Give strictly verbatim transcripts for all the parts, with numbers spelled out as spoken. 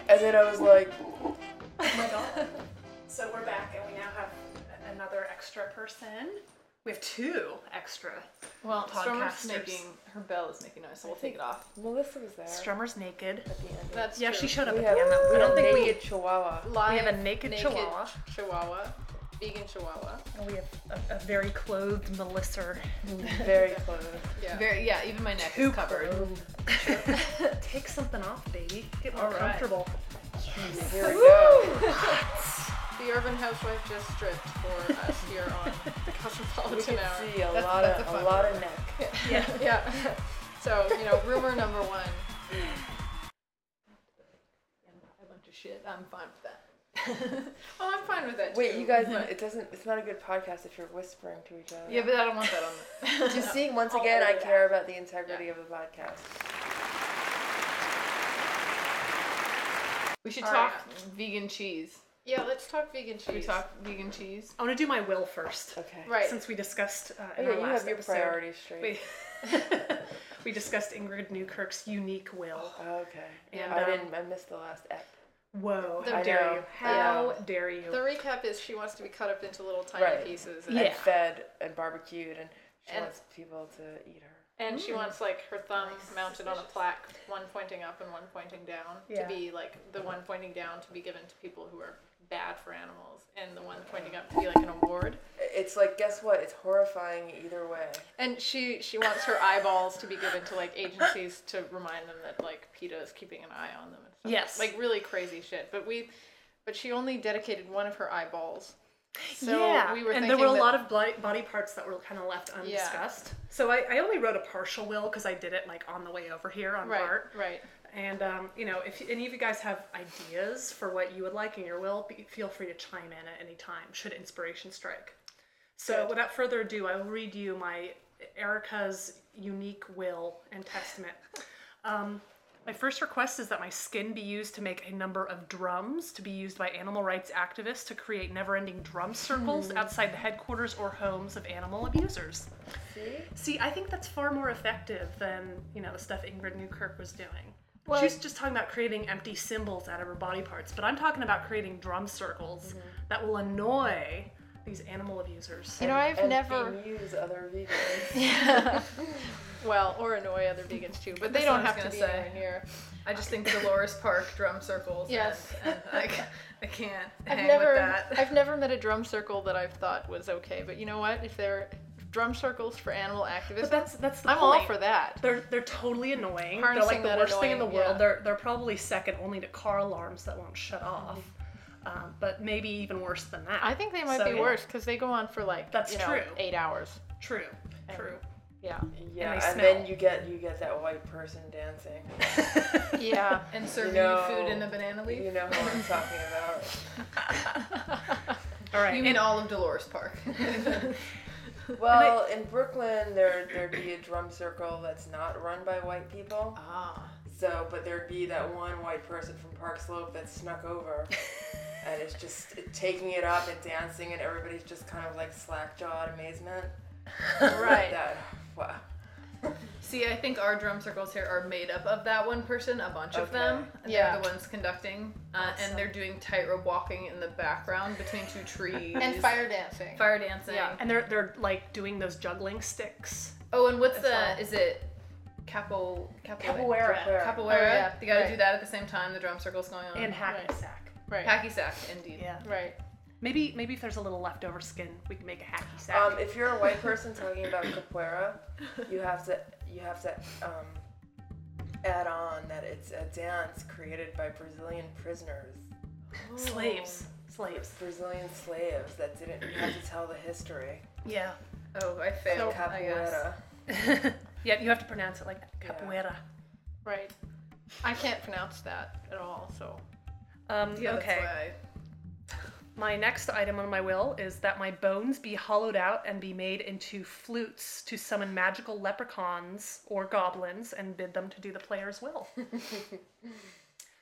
And then I was like, oh my god. So we're back and we now have another extra person. We have two extra Well, Strummer's podcasters. making, her bell is making noise, so we'll take it off. Melissa was there. Strummer's naked. At the end. That's Yeah, true. she showed up We at have, the end. Though. we I don't have think we naked chihuahua. Live, we have a naked chihuahua. Chihuahua. Vegan chihuahua. And we have a, a very clothed Melissa. Very close. Yeah. Very, yeah, even my neck Too is covered. Take something off, baby. Get more All right. comfortable. Here we go. The Urban Housewife just stripped for us here on We Cosmopolitan can Hour. see a That's- lot that's of a a fun lot one. of neck. Yeah. Yeah. So, you know, rumor number one. A bunch of shit. I'm fine with that. Oh, I'm fine with that too. Wait, you guys, but- it doesn't. It's not a good podcast if you're whispering to each other. Yeah, but I don't want that on the... Just see, once I'll again, I edit care about the integrity Yeah. of the podcast. We should All talk right. vegan cheese. Yeah, let's talk vegan cheese. Should we talk vegan cheese? I want to do my will first. Okay. Right. Since we discussed uh, Oh, in yeah, our you last have your episode, priorities straight. We, we discussed Ingrid Newkirk's unique will. Okay. And, I um, didn't. I missed the last ep. Whoa, The- how I dare know. you? How Yeah. dare you? The recap is she wants to be cut up into little tiny Right. pieces. And, Yeah. And fed and barbecued, and she And- wants people to eat her. and she Mm. wants like her thumb Nice. mounted on a plaque, one pointing up and one pointing down, Yeah. to be like the one pointing down to be given to people who are bad for animals, and the one pointing up to be like an award. It's like, guess what? It's horrifying either way. And she she wants her eyeballs to be given to like agencies to remind them that like PETA is keeping an eye on them and stuff. Yes. Like really crazy shit. But we, but she only dedicated one of her eyeballs. So yeah, we were and thinking there were a that, lot of body, body parts that were kind of left undiscussed. So I, I only wrote a partial will because I did it like on the way over here on right, Bart. right. And um, you know, if any of you guys have ideas for what you would like in your will, be, feel free to chime in at any time. Should inspiration strike. So Good. without further ado, I will read you my Erica's unique will and testament. Um, My first request is that my skin be used to make a number of drums to be used by animal rights activists to create never-ending drum circles outside the headquarters or homes of animal abusers. See? See, I think that's far more effective than, you know, the stuff Ingrid Newkirk was doing. Well, She's just talking about creating empty symbols out of her body parts, but I'm talking about creating drum circles that will annoy these animal abusers. You know, I've and never. amuse other vegans. Yeah. Well, or annoy other vegans too, but they That's don't what I was have to be gonna say. anywhere near. I just think Dolores Park drum circles. Yes. And, and I, ca- I can't I've hang never, with that. I've never met a drum circle that I've thought was okay. But you know what? If they're drum circles for animal activism, But that's that's the I'm point. all for that. They're they're totally annoying. Harnessing they're like the that worst thing in the annoying- world. yeah. They're they're probably second only to car alarms that won't shut off. Um, but maybe even worse than that. I think they might So, be yeah. worse because they go on for like That's you know, true. eight hours. True. And- True. Yeah. Yeah, And they and, smell. then you get you get that white person dancing. Yeah. And serving You you, know- food in a banana leaf. You know who I'm talking about. All right. You mean and- all of Dolores Park? Well, in Brooklyn, there there'd be a drum circle that's not run by white people. Ah. So, but there'd be that one white person from Park Slope that snuck over, and it's just taking it up and dancing, and everybody's just kind of like slack-jawed amazement. Right. That, wow. See, I think our drum circles here are made up of that one person, a bunch of Okay. them. And Yeah. They're the ones conducting. Uh, and they're doing tightrope walking in the background between two trees. And fire dancing. Fire dancing. Yeah. and they're they're like doing those juggling sticks. Oh, and what's As the, well. is it capo, capo, Capoeira. Capoeira. Oh, yeah. You gotta Right. do that at the same time the drum circle's going on. And hacky right. sack. Right. Hacky sack, indeed. Yeah. Right. Maybe maybe if there's a little leftover skin, we can make a hacky sack. Um, if you're a white person talking about capoeira, you have to you have to um, add on that it's a dance created by Brazilian prisoners, slaves. Slaves. Brazilian slaves that didn't. You have to tell the history. Yeah. Oh, I failed, So I guess. capoeira. Yeah, you have to pronounce it like that. Yeah. Capoeira. Right. I can't pronounce that at all. So. Um, Yeah, okay. that's why My next item on my will is that my bones be hollowed out and be made into flutes to summon magical leprechauns or goblins and bid them to do the player's will.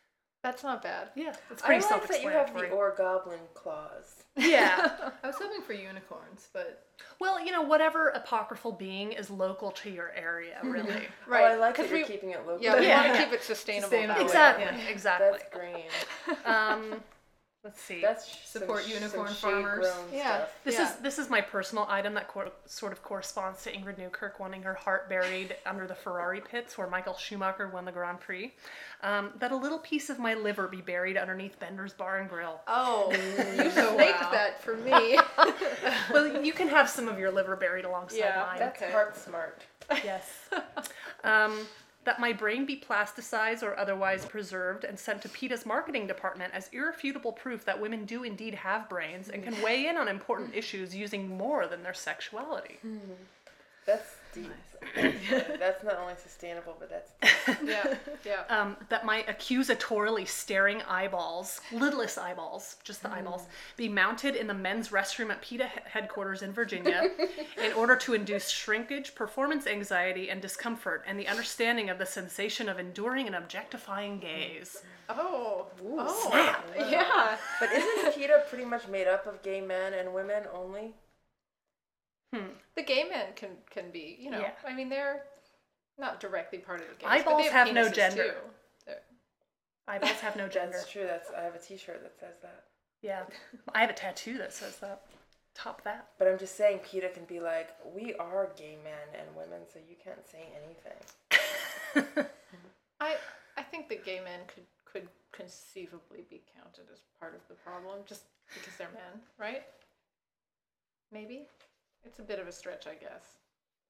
That's not bad. Yeah, it's I pretty like that you have self-explanatory. the or-goblin claws. Yeah. I was hoping for unicorns, but Well, you know, whatever apocryphal being is local to your area, really. Right. Oh, I like 'cause that you're we- keeping it local. Yeah, we Yeah. want to keep it sustainable. Sustainable. that way. Exactly. Yeah. Exactly. That's green. Um, let's see. That's sh- Support some, unicorn some farmers. shade-grown Yeah. stuff. This Yeah. is this is my personal item that cor- sort of corresponds to Ingrid Newkirk wanting her heart buried under the Ferrari pits where Michael Schumacher won the Grand Prix. Um, that a little piece of my liver be buried underneath Bender's Bar and Grill. Oh, you Oh, snaked wow. that for me. Well, you can have some of your liver buried alongside Yeah, mine. That's Okay. heart smart. Yes. Um, that my brain be plasticized or otherwise preserved and sent to PETA's marketing department as irrefutable proof that women do indeed have brains and can weigh in on important issues using more than their sexuality. That's deep. That's not only sustainable, but that's deep. yeah, yeah. Um, that my accusatorily staring eyeballs, lidless eyeballs, just the eyeballs, be mounted in the men's restroom at PETA he- headquarters in Virginia in order to induce shrinkage, performance anxiety, and discomfort, and the understanding of the sensation of enduring an objectifying gaze. Oh, oh, snap. yeah. But isn't PETA pretty much made up of gay men and women only? The gay men can can be, you know. Yeah. I mean, they're not directly part of the gays. Eyeballs but they have no penises, gender. too. They're- Eyeballs have no gender. That's true. That's I have a T-shirt that says that. Yeah. I have a tattoo that says that. Top that. But I'm just saying, PETA can be like, we are gay men and women, so you can't say anything. I I think that gay men could could conceivably be counted as part of the problem just because they're men, right? Maybe. It's a bit of a stretch, I guess.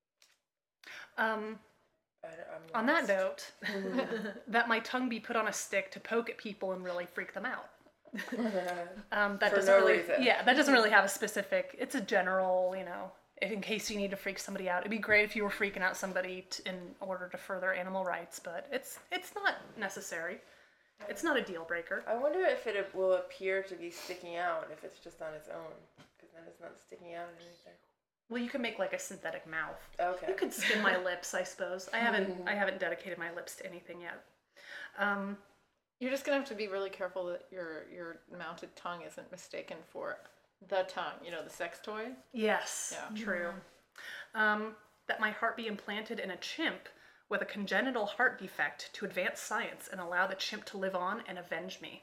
Um, I, I'm on that lost. note, that my tongue be put on a stick to poke at people and really freak them out. Um, that For doesn't no really, reason. yeah, that doesn't really have a specific. It's a general, you know, if in case you need to freak somebody out. It'd be great if you were freaking out somebody t- in order to further animal rights, but it's it's not necessary. It's not a deal breaker. I wonder if it will appear to be sticking out if it's just on its own, because then it's not sticking out or anything. Well, you can make like a synthetic mouth. Okay. You could spin my lips, I suppose. I haven't I haven't dedicated my lips to anything yet. Um, You're just gonna have to be really careful that your your mounted tongue isn't mistaken for the tongue. You know, the sex toy. yes, Yeah. true. Um, that my heart be implanted in a chimp with a congenital heart defect to advance science and allow the chimp to live on and avenge me.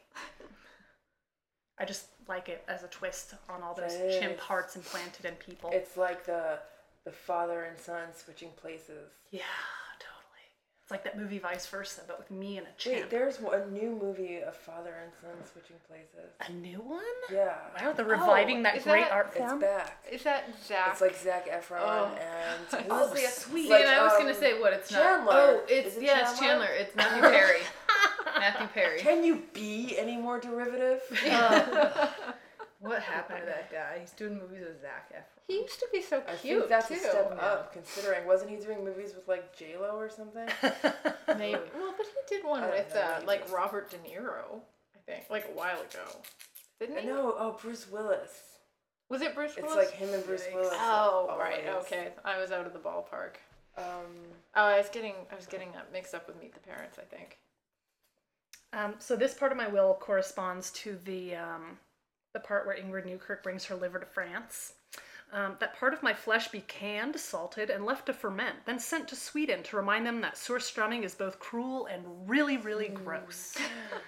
I just like it as a twist on all those It chimp is. hearts implanted in people. It's like the the father and son switching places. yeah, totally. It's like that movie Vice Versa, but with me and a chimp. Wait, there's a new movie of father and son switching places. A new one? Yeah, Wow, they're reviving that is great that- art it's form. back. Is that Zach? It's like Zac Efron Oh. and who Oh, was the- sweet. like, See, and I was um, gonna say what it's Chandler. not. Oh, it's Is it yeah, it's Chandler? Chandler. It's Matthew Perry. Matthew Perry. Can you be any more derivative? What happened to that guy? He's doing movies with Zac Efron. He used to be so I cute think that's too. a step up, considering wasn't he doing movies with like J Lo or something? Maybe. Well, but he did one I don't with know uh, what he like does. Robert De Niro, I think, like a while ago. Didn't he? No, oh Bruce Willis. Was it Bruce It's Willis? like him and Bruce Yikes. Willis. Oh, right. always. Okay, I was out of the ballpark. Um, Oh, I was getting I was getting that mixed up with Meet the Parents, I think. Um, so this part of my will corresponds to the um, the part where Ingrid Newkirk brings her liver to France. Um, that part of my flesh be canned, salted, and left to ferment, then sent to Sweden to remind them that surströmming is both cruel and really, really gross.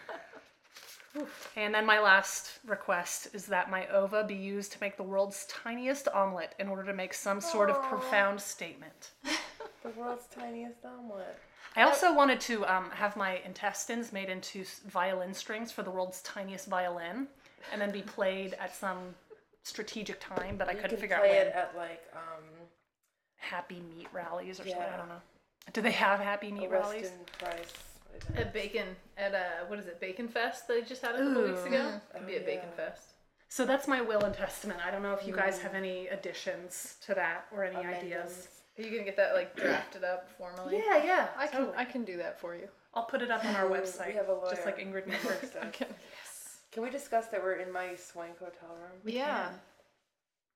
And then my last request is that my ova be used to make the world's tiniest omelet in order to make some sort of profound statement. the world's tiniest omelet. I also wanted to um, have my intestines made into s- violin strings for the world's tiniest violin, and then be played at some strategic time, but I You couldn't can figure out play when. it at like um, Happy meat rallies or something. Yeah. I don't know. Do they have happy a meat rallies? Weston Price. At Bacon, at uh, what is it, Bacon Fest they just had a couple weeks Ooh. ago? Could be Oh, at Bacon yeah. Fest. So that's my will and testament. I don't know if you guys have any additions to that or any Amendments. ideas. Are you gonna get that like drafted up formally? Yeah, yeah. I can totally. I can do that for you. I'll put it up on our We website, have a lawyer. just like Ingrid Newkirk So- said. Okay. Can we discuss that we're in my swank hotel room? yeah.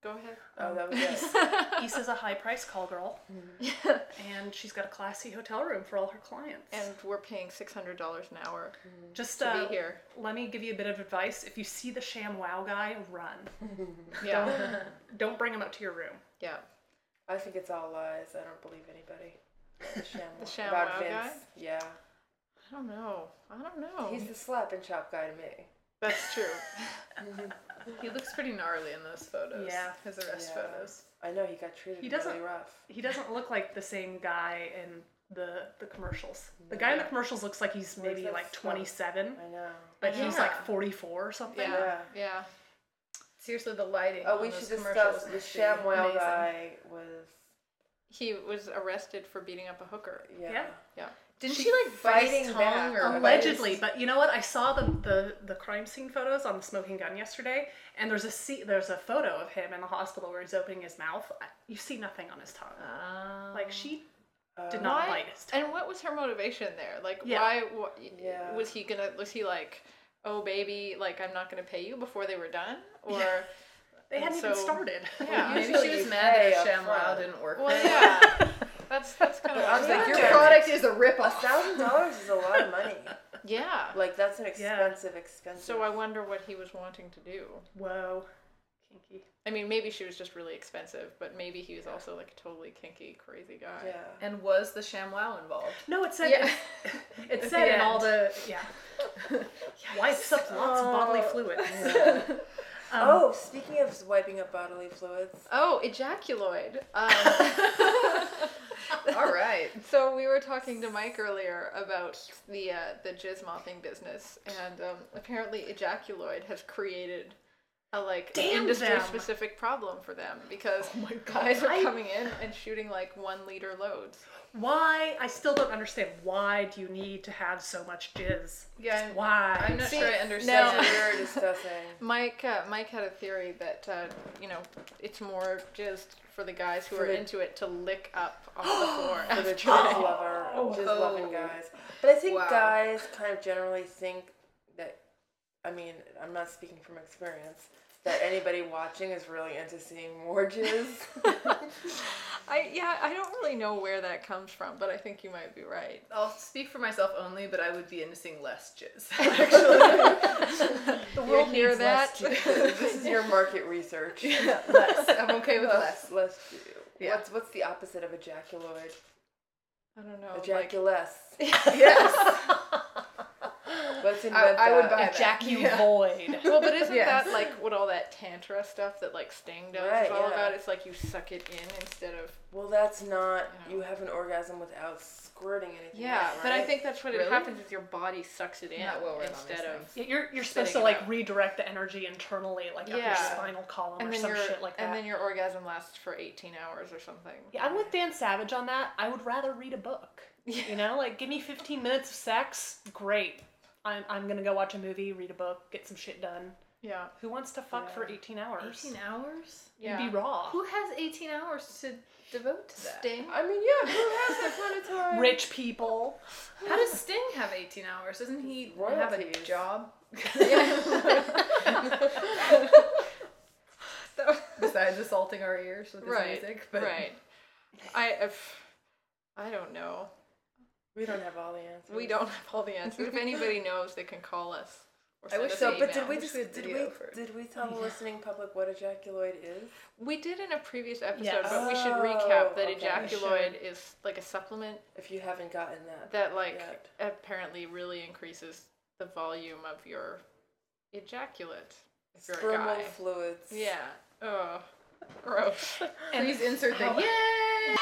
Go ahead. Oh, that was it. Issa's a high-priced call girl, and she's got a classy hotel room for all her clients. And we're paying six hundred dollars an hour Just to uh, be here. let me give you a bit of advice. If you see the sham wow guy, run. Yeah. Don't, don't bring him up to your room. Yeah. I think it's all lies. I don't believe anybody. The sham, The sham about wow Vince. guy? Yeah. I don't know. I don't know. He's the slap and chop guy to me. That's true. He looks pretty gnarly in those photos. Yeah. His arrest Yeah. photos. I know he got treated He doesn't- really rough. He doesn't look like the same guy in the the commercials. The guy in the Yeah. commercials looks like he's Where's maybe that like stuff? twenty-seven, I know. but he's Yeah. like forty-four or something. Yeah. Yeah. Yeah. Seriously, the lighting. Oh, on we those should commercials discuss the must be sham wow amazing. guy was He was arrested for beating up a hooker. yeah. Yeah. Yeah. Didn't She she like bite his fighting tongue back. or Allegedly, bite but you know what? I saw the, the the crime scene photos on the smoking gun yesterday, and there's a se- there's a photo of him in the hospital where he's opening his mouth. I- You see nothing on his tongue. his... Like she Uh, did not Why? bite his tongue. And what was her motivation there? Like, Yeah. why? What, Yeah. Was he gonna? Was he like, oh baby, like I'm not gonna pay you before they were done? Or Yeah. They and hadn't even so- started. Yeah. Maybe Usually she was you mad pay that her up ShamWow front. didn't work. Well, there. yeah. That's that's kind of. But what on I the was other like, Your hand, product is a A ripoff. thousand dollars is a lot of money. yeah. Like that's an expensive, expensive. So I wonder what he was wanting to do. Whoa, kinky. I mean, maybe she was just really expensive, but maybe he was also like a totally kinky, crazy guy. Yeah. And was the ShamWow involved? No, it said Yeah. it, it At said the in all end. the yeah. Wipes up lots of bodily Oh. fluids. Yeah. Um, Oh, speaking of wiping up bodily fluids, Oh, ejaculoid. Um, All right. So we were talking to Mike earlier about the uh, the jizz mopping business, and um, apparently ejaculoid has created a like Damn industry them. specific problem for them because Oh my God. guys are I- coming in and shooting like one liter loads. why? I still don't understand. Why do you need to have so much jizz? Yeah, I'm, Why? I'm not See, sure I no. understand. that's what we were discussing. Mike uh, Mike had a theory that uh, you know it's more just for the guys who For are the- into it to lick up off the floor For the after. jizz lover, jizz loving Oh. guys. But I think Wow. guys kind of generally think that, I mean, I'm not speaking from experience, that anybody watching is really into seeing more jizz. I yeah I don't really know where that comes from, but I think you might be right. I'll speak for myself only, but I would be into seeing less jizz. The You world hear needs less that? jizz. This is your market research. less. I'm okay with less. Less, less jizz. Yeah. What's what's the opposite of ejaculoid? I don't know. like- Ejaculess. Yes. Let's I, invent I would that. buy that. Yeah. Ejaculoid. Well, but isn't Yes. that like what all that tantra stuff that like Sting does Right, is all yeah. about? It's like you suck it in instead of Well, that's not. Yeah. You have an orgasm without squirting anything. yeah. out, But I right? think that's what Really? it happens is your body sucks it in Not well read on instead these of. things. Yeah, you're you're supposed Spitting to it like out. redirect the energy internally, like up your Yeah. spinal column And or then some your shit like that. and then your orgasm lasts for eighteen hours or something. Yeah, I'm with Dan Savage on that. I would rather read a book. You know, like give me fifteen minutes of sex, great. I'm I'm gonna go watch a movie, read a book, get some shit done. Yeah. Who wants to fuck Yeah. for eighteen hours? eighteen hours? Yeah. You'd be raw. Who has eighteen hours to devote to that? Sting. I mean, yeah. Who has that kind of time? Rich people. How does Sting have eighteen hours? Doesn't he have a Royalties. job? So- Besides assaulting our ears with his right. music? But Right. I if, I don't know. We don't have all the answers. We don't have all the answers. If anybody knows, they can call us. Or I send wish us So, an but email. did we Wish just we had did video we for- did we tell the listening public what ejaculoid is? We did in a previous episode, Yes. but we should Oh, recap that okay. ejaculoid is like a supplement If you haven't gotten that, that like yet. apparently really increases the volume of your ejaculate if you're a spermal guy. fluids. Yeah. Ugh. Gross. please insert the how- yay!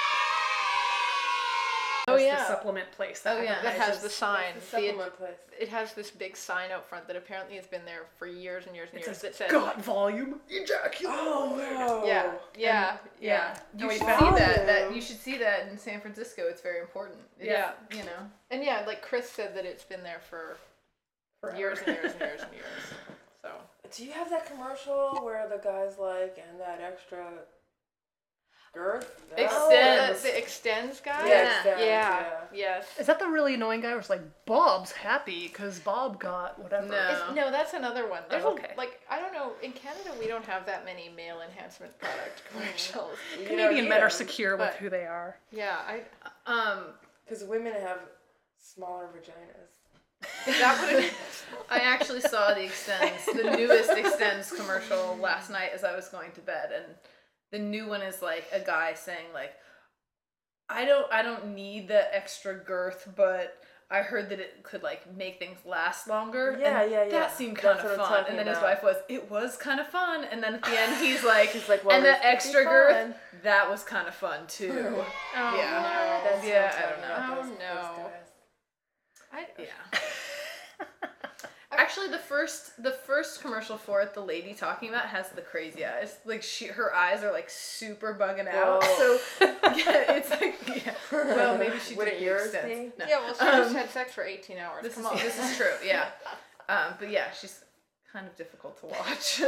Oh, That's yeah. the supplement place. Oh, yeah. That I has just- the sign. What's the The- supplement place. it has this big sign out front that apparently has been there for years and years and It years says, that says "Got volume." Oh no. Yeah, yeah, yeah. You we should found see that. That them. you should see that in San Francisco. It's very important. It's, Yeah. you know. And yeah, like Chris said that it's been there for Forever. years and years and years and years. So Do you have that commercial where the guy's like, and that extra Girth? Oh, Extends. the, the extends guy? Yeah, Yeah. extends, Yeah. yeah. Yes. Is that the really annoying guy where it's like, Bob's happy because Bob got whatever? No. It's, no, that's another one. There's Oh, a- okay. like I don't know. In Canada, we don't have that many male enhancement product commercials. You don't Canadian need men are them, secure with but- who they are. Yeah, I. Um, Because women have smaller vaginas. That would. I actually saw the Extends, the newest Extends commercial last night as I was going to bed, and the new one is like a guy saying like, I don't, I don't need the extra girth, but I heard that it could like make things last longer. Yeah, and yeah, yeah. That seemed kind That's of what I'm fun. talking And then his about. wife was, it was kind of fun. And then at the end, he's like, He's like, well, and this the could be extra fun. girth, that was kind of fun too. Oh, Yeah. no. That's Yeah, what I'm I don't talking know. about, Oh, those- no. those guys. I, Yeah. Actually, the first the first commercial for it, the lady talking about has the crazy eyes. Like she, her eyes are like super bugging out. Whoa. So yeah, it's like yeah. Well, maybe she Wouldn't did the yours Extends. be? No. Yeah, well, she just Um, had sex for eighteen hours. This Come is on. this is true. Yeah. Um, but yeah, she's kind of difficult to watch.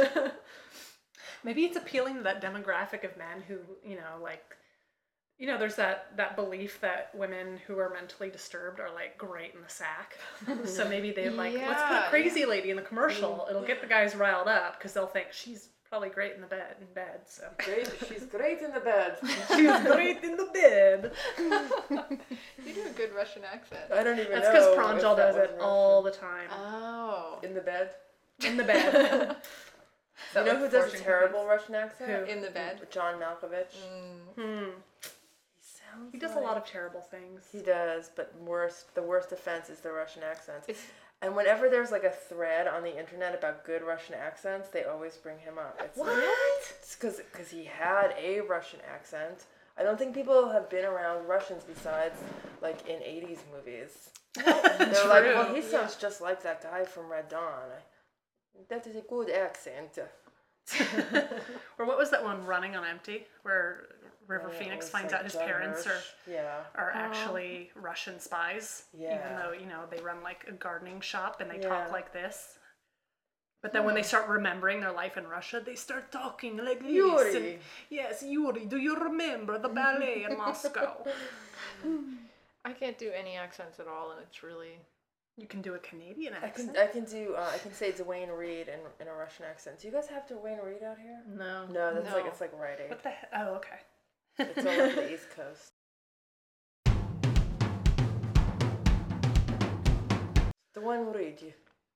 Maybe it's appealing to that demographic of men who, you know, like, you know, there's that, that belief that women who are mentally disturbed are like great in the sack. So maybe they like, let's put Yeah, a crazy lady in the commercial. It'll get the guys riled up because they'll think she's probably great in the bed. In bed, so Great, she's great in the bed. she's great in the bed. You do a good Russian accent. I don't even That's know. because if Pranjal that does was it Russian. all the time Oh. In the bed. in the bed. You know who does a terrible Russian accent? Who? In the bed. John Malkovich. Mm. Hmm. He sounds He does a like- lot of terrible things. He does, but worst, the worst offense is the Russian accents. It's And whenever there's like a thread on the internet about good Russian accents, they always bring him up. It's What? It's because because he had a Russian accent. I don't think people have been around Russians besides like in eighties movies. They're like, well, he sounds just like that guy from Red Dawn. I, that is a good accent. Or what was that one, Running on Empty, where River Yeah, it Phoenix was, finds like, out his Judd parents are, Hirsch. Yeah. are actually Russian spies, even Yeah. though, you know, they run like a gardening shop and they Yeah. talk like this. But then when they start remembering their life in Russia, they start talking like this. Yuri. And, yes, Yuri, do you remember the ballet in Moscow? I can't do any accents at all, and it's really. You can do a Canadian I accent. can I can do uh, I can say Dwayne Reed in in a Russian accent. Do you guys have Dwayne Reed out here? No. No, that's like No. it's like Rite Aid. What the he- Oh, okay. It's all over the East Coast. Dwayne Reed.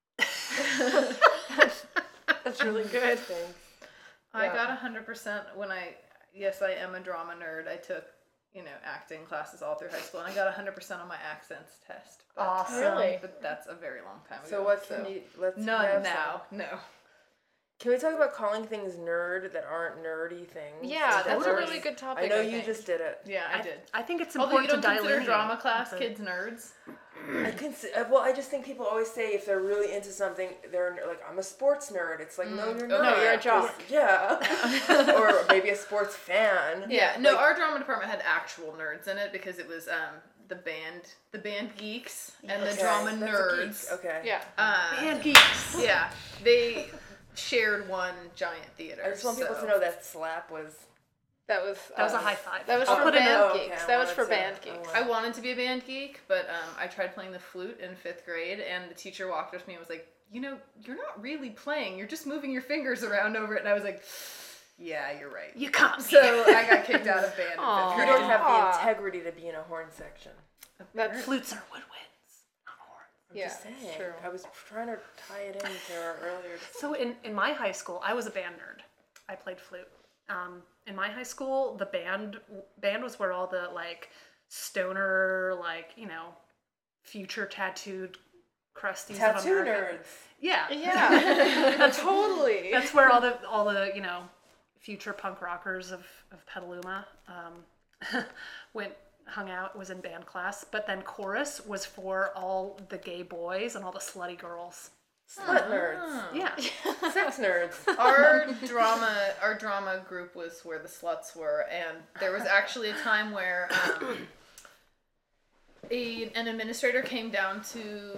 That's really good. Thanks. I Yeah. got one hundred percent when I, yes, I am a drama nerd. I took, you know, acting classes all through high school, and I got one hundred percent on my accents test. But, Awesome. Really? But that's a very long time ago. So what can you let's None have now. some- No. Can we talk about calling things nerd that aren't nerdy things? Yeah, Is that that's a nerdy? really good topic. I know I you think. just did it. Yeah, I, did. I think it's Although important you don't to consider delineate. drama class but- kids nerds. I can well, I just think people always say if they're really into something, they're like, I'm a sports nerd. It's like, no, you're Oh, not. no, you're a 'cause- jock. Yeah. Or maybe a sports fan. Yeah, no, Like- our drama department had actual nerds in it because it was um the band, the band geeks and the Okay, drama that's a nerds. geek. Okay. Yeah. Uh, And geeks. yeah, they shared one giant theater. I just want people so- to know that slap was. That was. That was a um, high five. That was I'll for put it in. band Oh, okay, geeks. I That was wanted for to- band I geeks. wanted- I wanted to be a band geek, but um, I tried playing the flute in fifth grade, and the teacher walked up to me and was like, you know, you're not really playing. You're just moving your fingers around over it. And I was like, yeah, you're right. You can't. So I got kicked out of band in Aw. fifth You grade. don't have the Aw. integrity to be in a horn section. That's Flutes are woodwinds, not horns. I'm Yeah, just saying. it's true. I was trying to tie it into our earlier. So in, in my high school, I was a band nerd. I played flute. Um, in my high school, the band band was where all the like stoner, like, you know, future tattooed crusties of Tattoo America. nerds. Yeah. yeah. totally. That's where all the all the, you know, future punk rockers of, of Petaluma um, went hung out, was in band class. But then chorus was for all the gay boys and all the slutty girls. Slut nerds. Yeah. Sex nerds. our drama our drama group was where the sluts were, and there was actually a time where um, a, an administrator came down to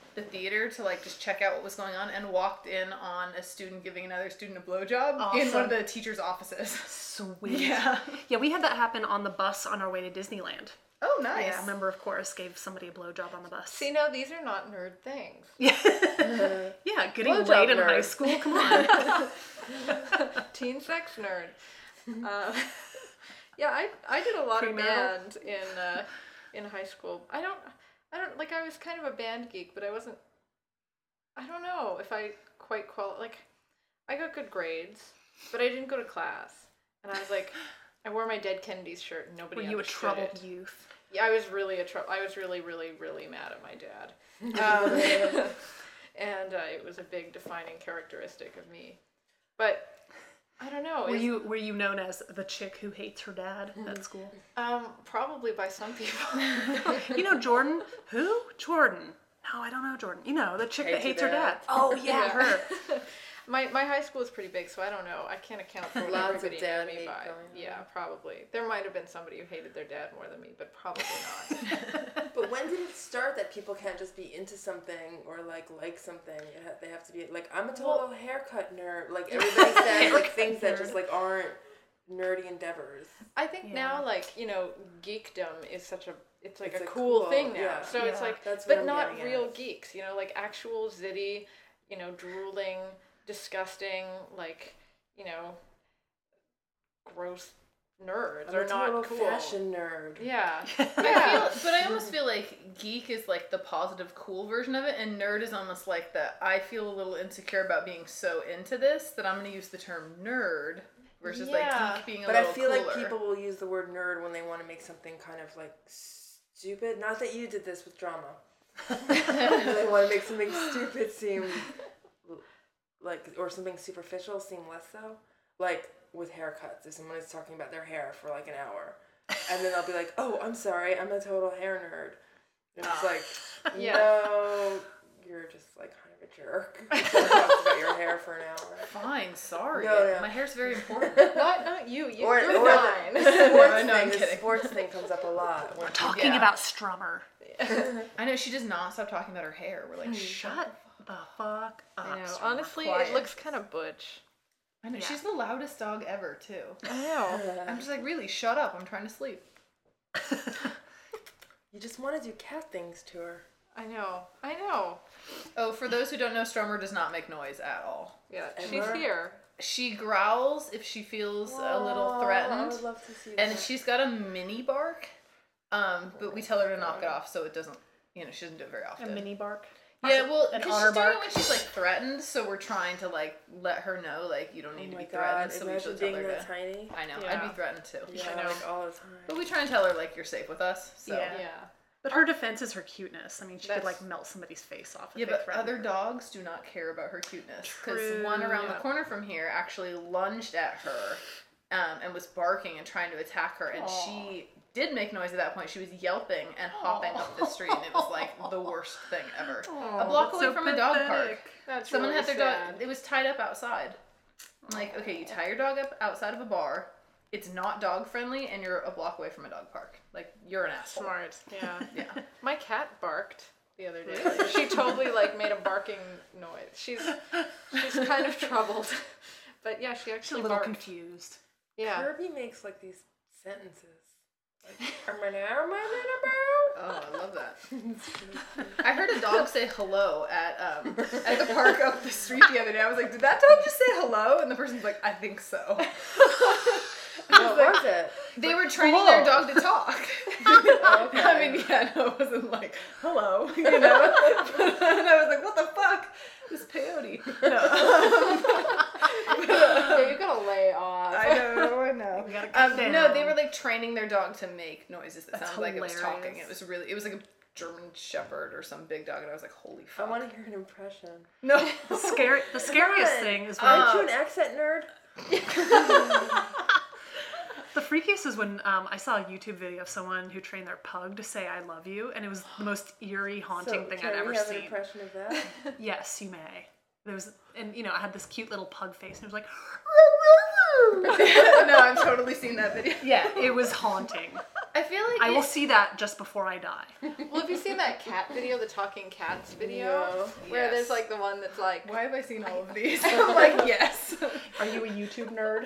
the theater to like just check out what was going on and walked in on a student giving another student a blowjob Awesome. in one of the teacher's offices. Sweet. Yeah. Yeah, we had that happen on the bus on our way to Disneyland. Oh, nice. Yeah, a member of chorus gave somebody a blowjob on the bus. See, now these are not nerd things. Yeah, yeah, getting Blowjob laid in nerd. high school. Come on. Teen sex nerd. Uh, yeah, I I did a lot of Premarital? band in uh, in high school. I don't I don't like I was kind of a band geek, but I wasn't. I don't know if I quite qual like. I got good grades, but I didn't go to class, and I was like, I wore my Dead Kennedys shirt, and nobody. Were you a understood troubled it. youth? Yeah, I was really a trouble. I was really, really, really mad at my dad, um, and uh, it was a big defining characteristic of me. But I don't know. Were is- you were you known as the chick who hates her dad at school? Um, probably by some people. You know Jordan? Who? Jordan. No, I don't know Jordan. You know, the chick that Hates hates her her dad. dad. Oh yeah, Yeah. her. My my high school is pretty big, so I don't know. I can't account for what Lots of everybody dad knew me hate by. going on. Yeah, probably. There might have been somebody who hated their dad more than me, but probably not. But when did it start that people can't just be into something or like like something? It ha- they have to be like, I'm a total haircut nerd. Like everybody says like things that just like aren't nerdy endeavors. I think Yeah. now, like, you know, geekdom is such a it's like It's a a cool, cool- thing now. yeah. So it's Yeah. like, That's what but I'm not getting real at. geeks. You know, like actual zitty, you know, drooling, disgusting, like, you know, gross nerds I'm are a total not cool. fashion nerd. Yeah. I Yeah. feel, but I almost feel like geek is like the positive, cool version of it, and nerd is almost like the I feel a little insecure about being so into this that I'm going to use the term nerd versus Yeah. like geek being a But I little feel cooler. like people will use the word nerd when they want to make something kind of like stupid. Not that you did this with drama. They want to make something stupid seem like, or something superficial seem less so. Like with haircuts, if someone is talking about their hair for like an hour, and then they'll be like, "Oh, I'm sorry, I'm a total hair nerd." And it's like, Yeah. no, you're just like kind of a jerk. You talked about your hair for an hour. Fine, sorry. No, no. My hair's very important. Not not you. You Or, you're or fine. the, the sports No, I'm thing. The kidding. sports thing comes up a lot. When Talking Yeah. about Strummer. I know, she does not stop talking about her hair. We're like, Shut the fuck up. I know. Strummer. Honestly, quiet. it looks kind of butch. I know, Yeah. she's the loudest dog ever, too. I know. I'm just like, really, shut up. I'm trying to sleep. you just want to do cat things to her. I know. I know. Oh, for those who don't know, Strummer does not make noise at all. Yeah, Ever? she's here. She growls if she feels a little Aw, I threatened. would love to see And that. she's got a mini bark, um, but we tell her to knock it off so it doesn't, you know, she doesn't do it very A often. mini bark. Yeah, well, An because honor she's doing it bark. when she's like threatened, so we're trying to like let her know like you don't need Oh to my be god, threatened. So we imagine usually being tell her that to. tiny. I know, I'd Yeah. be threatened too. Yeah, I know. like all the time. But we try and tell her like you're safe with us. So. Yeah. Yeah. But her defense is her cuteness. I mean, she could That's- like melt somebody's face off. If Yeah, they but threatened other her. dogs do not care about her cuteness. Because True, one around yeah. the corner from here actually lunged at her um, and was barking and trying to attack her. And Aw. she did make noise at that point. She was yelping and hopping up the street, and it was like the worst thing ever. Aw, a block that's away so from a dog park. pathetic. That's Someone really had their sad. dog. It was tied up outside. I'm like, okay, you tie your dog up outside of a bar. It's not dog friendly, and you're a block away from a dog park. Like, you're an asshole. Smart. Yeah. Yeah. My cat barked the other day. She totally like made a barking noise. She's she's kind of troubled. But yeah, she She's a actually little barked. confused. Yeah. Kirby makes like these sentences. Like, I'm an hour, my Oh, I love that. I heard a dog say hello at um at the park up the street the other day. I was like, did that dog just say hello? And the person's like, I think so. What was it? They were training Hello. their dog to talk. Okay. I mean, yeah, no, it wasn't like, hello, you know? And I was like, what the fuck? This peyote. Yeah, you gotta lay off. I know, I know. We gotta cut Um, down. no, they were like training their dog to make noises that That's sounded like it was talking. hilarious. It was really, it was like a German Shepherd or some big dog, and I was like, holy I fuck. want to hear an impression. No. The scary, the scariest Come on. thing is when Aren't Uh, you an accent nerd? the freakiest is when um, I saw a YouTube video of someone who trained their pug to say "I love you," and it was the most eerie, haunting So, thing can I'd ever we have seen. an impression of that? Yes, you may. There was, and you know, I had this cute little pug face, and it was like, No, I've totally seen that video. Yeah, it was haunting. I feel like I it, will see that just before I die. Well, have you seen that cat video, the talking cats video? No. Where Yes. there's like the one that's like, Why have I seen all of these? I'm like, yes. Are you a YouTube nerd?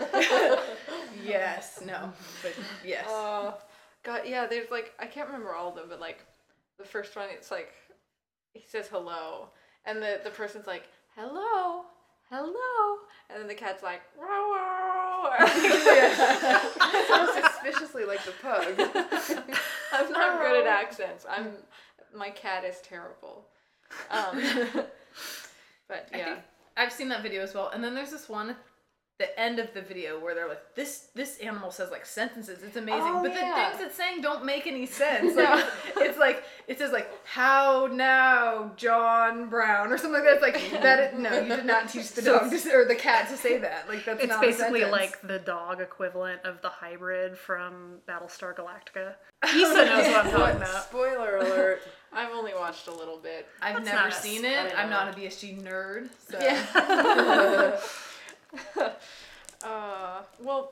Yes. No. But yes. oh, God, yeah, there's like, I can't remember all of them, but like, the first one, it's like, he says hello, and the, the person's like, hello, hello, and then the cat's like, row, row. Sounds suspiciously like the pug. I'm not good at accents. I'm, my cat is terrible. Um, but I yeah. think I've seen that video as well. And then there's this one, the end of the video where they're like, this this animal says like sentences. It's amazing. Oh, but yeah. the things it's saying don't make any sense. Like, it's like, it says like, how now, John Brown, or something like that. It's like, that, is, no, you did not teach the dog to, or the cat to say that. Like, that's It's not basically a sentence. like the dog equivalent of the hybrid from Battlestar Galactica. Issa knows what I'm talking about. Spoiler alert. I've only watched a little bit. I've That's never not a- seen I it. I'm know. not a B S G nerd. So. Yeah. uh, well,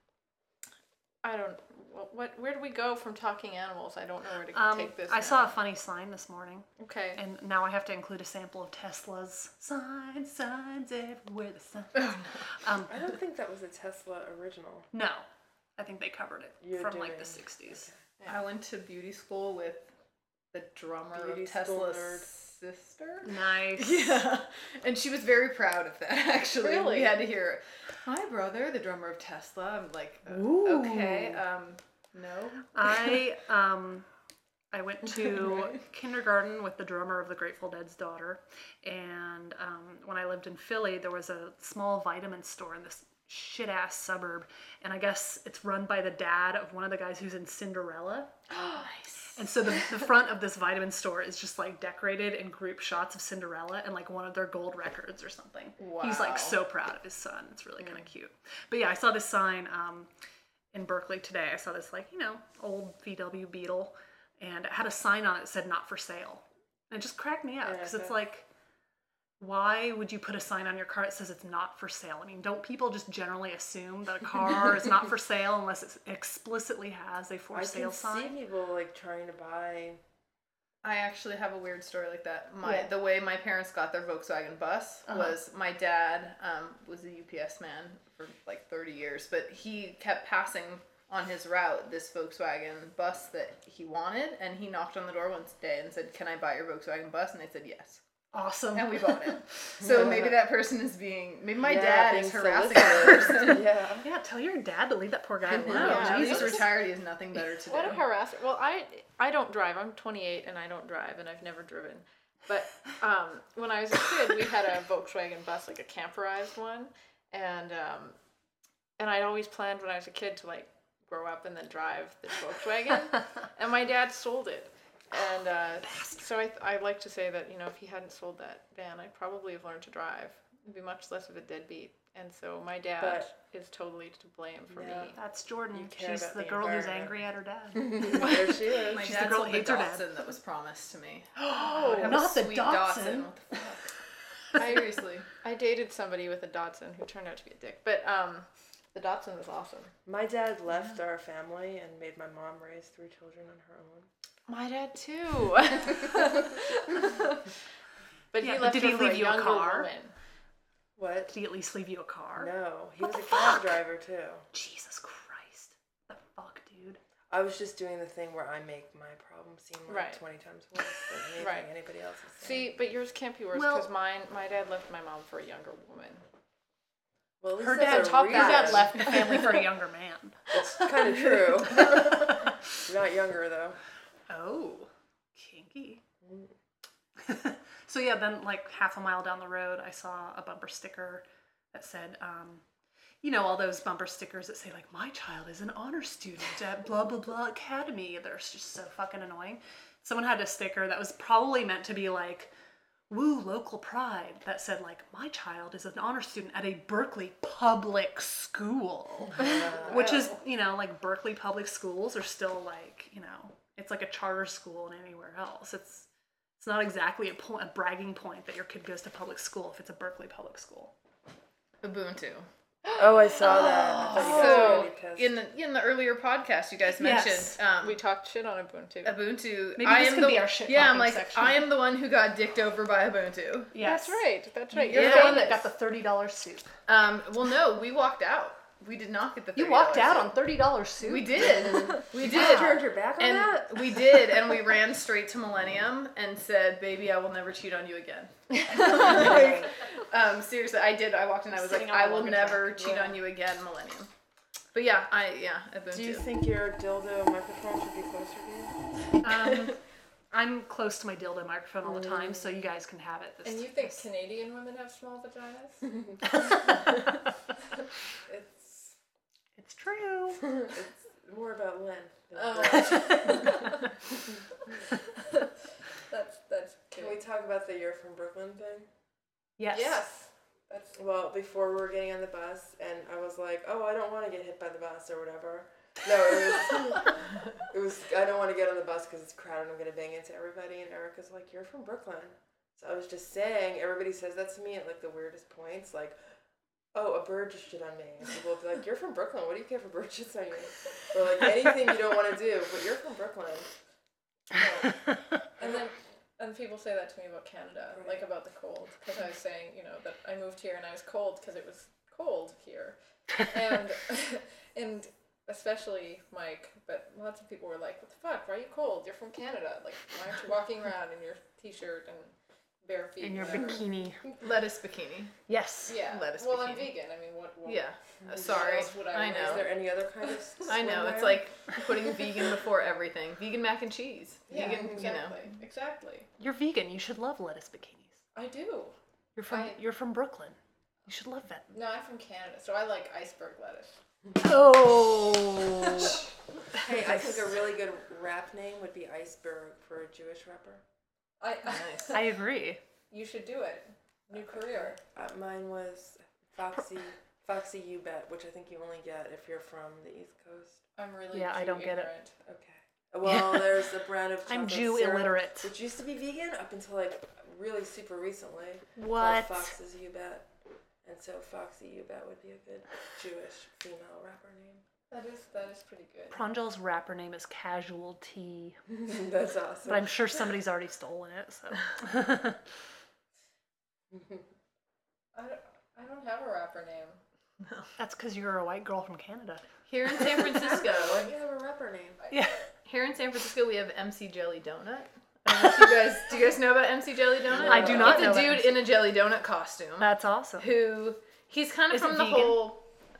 I don't. What, what? Where do we go from talking animals? I don't know where to Um, take this. I now. saw a funny sign this morning, Okay. and now I have to include a sample of Tesla's signs, signs everywhere. The sun. Oh, Um, I don't think that was a Tesla original. no, I think they covered it You're from like doing- the sixties. I went to beauty school with the drummer Beauty of school Tesla's nerd. sister. Nice. Yeah, and she was very proud of that. Actually, Really? we had to hear, "My brother, the drummer of Tesla." I'm like, uh, Ooh. okay, um, no. I um I went to Right. kindergarten with the drummer of the Grateful Dead's daughter, and um, when I lived in Philly, there was a small vitamin store in this shit ass suburb, and I guess it's run by the dad of one of the guys who's in Cinderella. Nice. And so the, the front of this vitamin store is just like decorated in group shots of Cinderella and like one of their gold records or something. He's Wow. like so proud of his son. It's really kind of cute. But yeah, I saw this sign um, in Berkeley today. I saw this like, you know, old V W Beetle, and it had a sign on it that said not for sale. And it just cracked me up Yeah, because it's okay. like, why would you put a sign on your car that says it's not for sale? I mean, don't people just generally assume that a car is not for sale unless it explicitly has a for I sale can sign? see people like trying to buy. I actually have a weird story like that. My Yeah. the way my parents got their Volkswagen bus Uh-huh. was my dad um, was a U P S man for like thirty years, but he kept passing on his route this Volkswagen bus that he wanted, and he knocked on the door one day and said, "Can I buy your Volkswagen bus?" And they said yes. Awesome. And we bought it. So maybe that person is being, maybe my Yeah, dad being is harassing that solicited. person. Yeah. Yeah, tell your dad to leave that poor guy alone. Yeah. Now he's Jesus. retired, he has nothing better to do. What a harasser. Well, I I don't drive. I'm twenty-eight and I don't drive, and I've never driven. But um, when I was a kid, we had a Volkswagen bus, like a camperized one, and um, and I'd always planned when I was a kid to like grow up and then drive this Volkswagen, and my dad sold it. And uh, so I I like to say that, you know, if he hadn't sold that van, I'd probably have learned to drive. It'd be much less of a deadbeat. And so my dad But- is totally to blame for Yeah. me. That's Jordan. You care She's about the the girl who's environment. angry at her dad. There she is. My She's the dad girl sold that the hates her dad. Datsun that was promised to me. Oh, Have a not the sweet Datsun. What the fuck? Seriously. I dated somebody with a Datsun who turned out to be a dick, but um, the Datsun was awesome. My dad left our family and made my mom raise three children on her own. My dad too. But Yeah, he but left did her he for leave a you a younger car? woman. What? Did he at least leave you a car? No, he What was a the cab fuck? driver too. Jesus Christ. The fuck, dude. I was just doing the thing where I make my problem seem like Right. twenty times worse than anything Right. anybody else is saying. See, but yours can't be worse Well- because mine, my dad left my mom for a younger woman. Well, at least Her that's dad, a top, reason. your dad left the family for a younger man. It's kind of true. Not younger though. Oh, kinky. So yeah, then like half a mile down the road, I saw a bumper sticker that said, um, you know, all those bumper stickers that say like, my child is an honor student at blah, blah, blah academy. They're just so fucking annoying. Someone had a sticker that was probably meant to be like, woo, local pride, that said like, my child is an honor student at a Berkeley public school. Which is, you know, like Berkeley public schools are still like, you know, it's like a charter school and anywhere else. It's it's not exactly a, point, a bragging point that your kid goes to public school if it's a Berkeley public school. Ubuntu. Oh, I saw that. I thought you guys were So already pissed. in the in the earlier podcast, you guys mentioned Yes. um, We talked shit on Ubuntu. Ubuntu. Maybe I this am could the, be our shit Yeah, I'm talking like section. I am the one who got dicked over by Ubuntu. Yes. That's right. That's right. You're You're the Yeah. one that famous. got the thirty dollars soup. Um, well, no, we walked out. We did not get the. You thirty walked dollars out soup. on thirty dollars soup? We did. We You did. turned your back on And that? we did, and we ran straight to Millennium and said, "Baby, I will never cheat on you again." Like, um, seriously, I did. I walked in. I was Sitting like, on "I the will luggage never rack. cheat Yeah. on you again, Millennium." But yeah, I yeah, Ubuntu. Do you think your dildo microphone should be closer to you? Um, I'm close to my dildo microphone all the time, so you guys can have it. This And you think this- Canadian women have small vaginas? It's It's true. It's more about Lynn. than Oh. Brooke. that's that's Can good. we talk about the You're from Brooklyn thing? Yes. Yes. That's Well, before we were getting on the bus, and I was like, "Oh, I don't want to get hit by the bus or whatever." No, it was, it was. I don't want to get on the bus because it's crowded. I'm gonna bang into everybody. And Erica's like, "You're from Brooklyn," so I was just saying. Everybody says that to me at like the weirdest points, like, "Oh, a bird just shit on me." And people will be like, "You're from Brooklyn. What do you care if a bird shits on you?" Or like anything you don't want to do, but you're from Brooklyn. and then and people say that to me about Canada, Right. like about the cold, because I was saying, you know, that I moved here and I was cold because it was cold here, and and especially Mike, but lots of people were like, "What the fuck? Why are you cold? You're from Canada. Like, why aren't you walking around in your t-shirt and bare feet?" In your whatever?" bikini. Lettuce bikini. yes. Yeah. Lettuce well, I'm bikini. vegan. I mean, what? what Yeah. Uh, what sorry. else would I, I wear? know. Is there any other kind of? I know. It's swimwear? like putting vegan before everything. Vegan mac and cheese. Yeah, Vegan, exactly. you know. Exactly. You're vegan. You should love lettuce bikinis. I do. You're from I- you're from Brooklyn. You should love that. No, I'm from Canada, so I like iceberg lettuce. Oh. Hey, I think a really good rap name would be Iceberg for a Jewish rapper. I, Nice. I agree. You should do it. New career. Uh, mine was Foxy Foxy You Bet, which I think you only get if you're from the East Coast. I'm really Yeah, I Jew don't get it. ignorant. Okay. Well, there's a brand of I'm chocolate Jew syrup, illiterate. which used to be vegan up until like really super recently. What? Called Fox's You Bet. And so Foxy You Bet would be a good Jewish female rapper name. That is that is pretty good. Pranjal's rapper name is Casual Tea, That's awesome. but I'm sure somebody's already stolen it. So. I don't, I don't have a rapper name. That's because you're a white girl from Canada. Here in San Francisco, Why do you have a rapper name? Yeah. here in San Francisco, we have M C Jelly Donut. I don't know if you guys, do you guys know about M C Jelly Donut? I do not It's know a about dude M C. in a jelly donut costume That's awesome. who he's kind of Is it from the vegan? whole.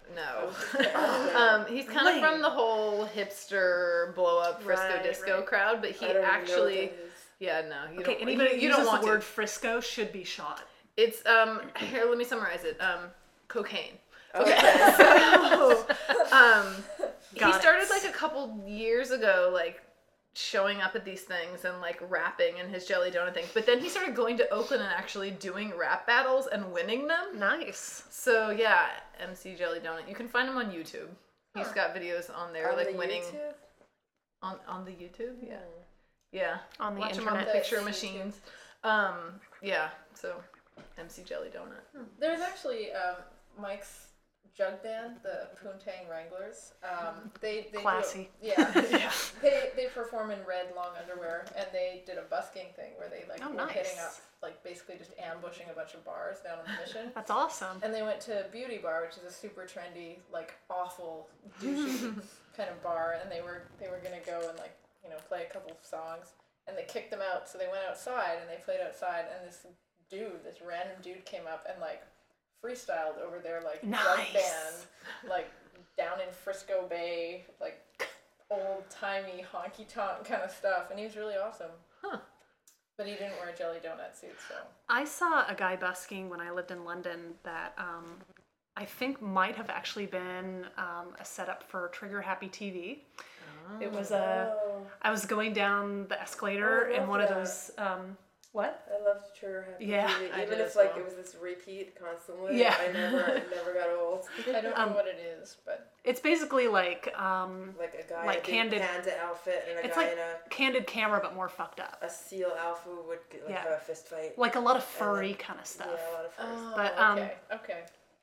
No, um, he's kind of from the whole hipster blow up Frisco Right, disco right. crowd, but he I don't even know what actually, that is. yeah, no, you Okay, don't. anybody you, who you uses don't want the word to. Frisco should be shot. It's um here. Let me summarize it. Um, cocaine. Okay. So, um, he Got it. started like a couple years ago, like showing up at these things and like rapping in his jelly donut thing. But then he started going to Oakland and actually doing rap battles and winning them. Nice. So yeah, M C Jelly Donut. You can find him on YouTube. He's got videos on there, On like the winning YouTube? on on the YouTube. Yeah, yeah. On the Watch him on internet. picture That's machines. Um, yeah. So M C Jelly Donut. There's actually um, Mike's jug band, the Poontang Wranglers. Um, they they Classy. Do, yeah. Yeah. They they perform in red long underwear, and they did a busking thing where they like Oh, were hitting nice. up, like basically just ambushing a bunch of bars down on the Mission. That's awesome. And they went to Beauty Bar, which is a super trendy, like awful, douchey kind of bar, and they were they were gonna go and like you know play a couple of songs, and they kicked them out. So they went outside and they played outside, and this dude, this random dude, came up and like freestyled over their like jug Nice. band, like down in Frisco Bay, like old timey honky tonk kind of stuff, and he was really awesome. Huh. But he didn't wear a jelly donut suit, so. I saw a guy busking when I lived in London that um, I think might have actually been um, a setup for Trigger Happy T V. It was a. Oh, I was going down the escalator Oh, I in love one of that. those. Um, what? I loved Trigger Happy Yeah, T V. I Even did if as like well. it was this repeat constantly. Yeah. I never it never got old. I don't know Um, what it is, but It's basically like um, Like a guy Like in a big Candid- panda outfit and a it's guy like in a, candid camera but more fucked up. a seal alpha would get, like Yeah. have a fist fight. Like a lot of furry kind of stuff. Yeah, a lot of furs. oh, But, um, okay, okay.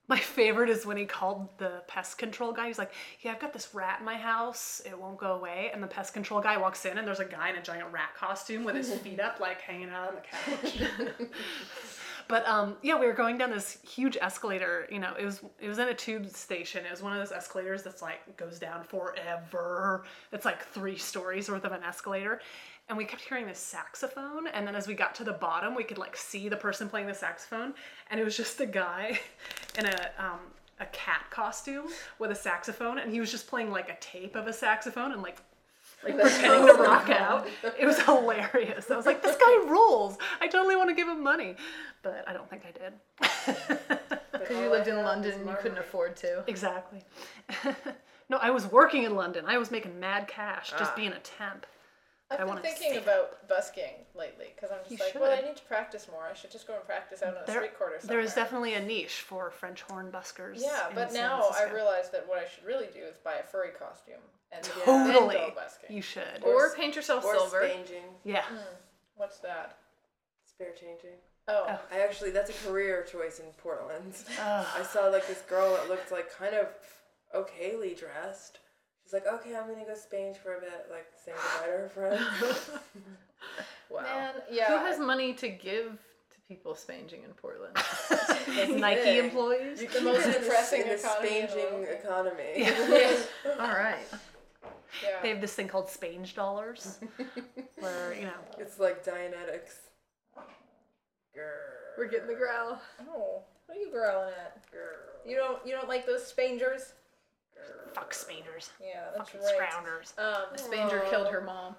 My favorite is when he called the pest control guy. He's like, yeah, I've got this rat in my house. It won't go away. And the pest control guy walks in and there's a guy in a giant rat costume with his feet up, like hanging out on the couch. But um, yeah, we were going down this huge escalator. You know, it was it was in a tube station. It was one of those escalators that's like goes down forever. It's like three stories worth of an escalator. And we kept hearing this saxophone. And then as we got to the bottom, we could like see the person playing the saxophone. And it was just a guy in a um, a cat costume with a saxophone. And he was just playing like a tape of a saxophone and like like pretending to rock out. It was hilarious. I was like, this guy rules. I totally want to give him money. But I don't think I did. Because you lived in London and you couldn't afford to. Exactly. No, I was working in London. I was making mad cash just ah. being a temp. I've I been thinking about busking lately because I'm just you like, should. well, I need to practice more. I should just go and practice out on a street corner somewhere. There is definitely a niche for French horn buskers. Yeah, but now I realize that what I should really do is buy a furry costume and totally. then go busking. You should. Or, or paint yourself or silver. Spanging. Yeah. Mm, what's that? Spare changing. Oh. oh. I actually, that's a career choice in Portland. Oh. I saw like this girl that looked like kind of okayly dressed. She's like, okay, I'm gonna go Spange for a bit, like saying goodbye to her friends. Wow. Man, yeah. Who has money to give to people spanging in Portland? Nike thing. employees? The most depressing in the economy. Spanging economy. Yeah. All right. Yeah. They have this thing called Spange dollars, where, you know. It's like Dianetics. Grr. We're getting the growl. Oh, what are you growling at? Grr. You don't, you don't like those Spangers? Fuck Spangers. Yeah, that's Fucking right. Scroungers. Um, A Spanger oh. killed her mom.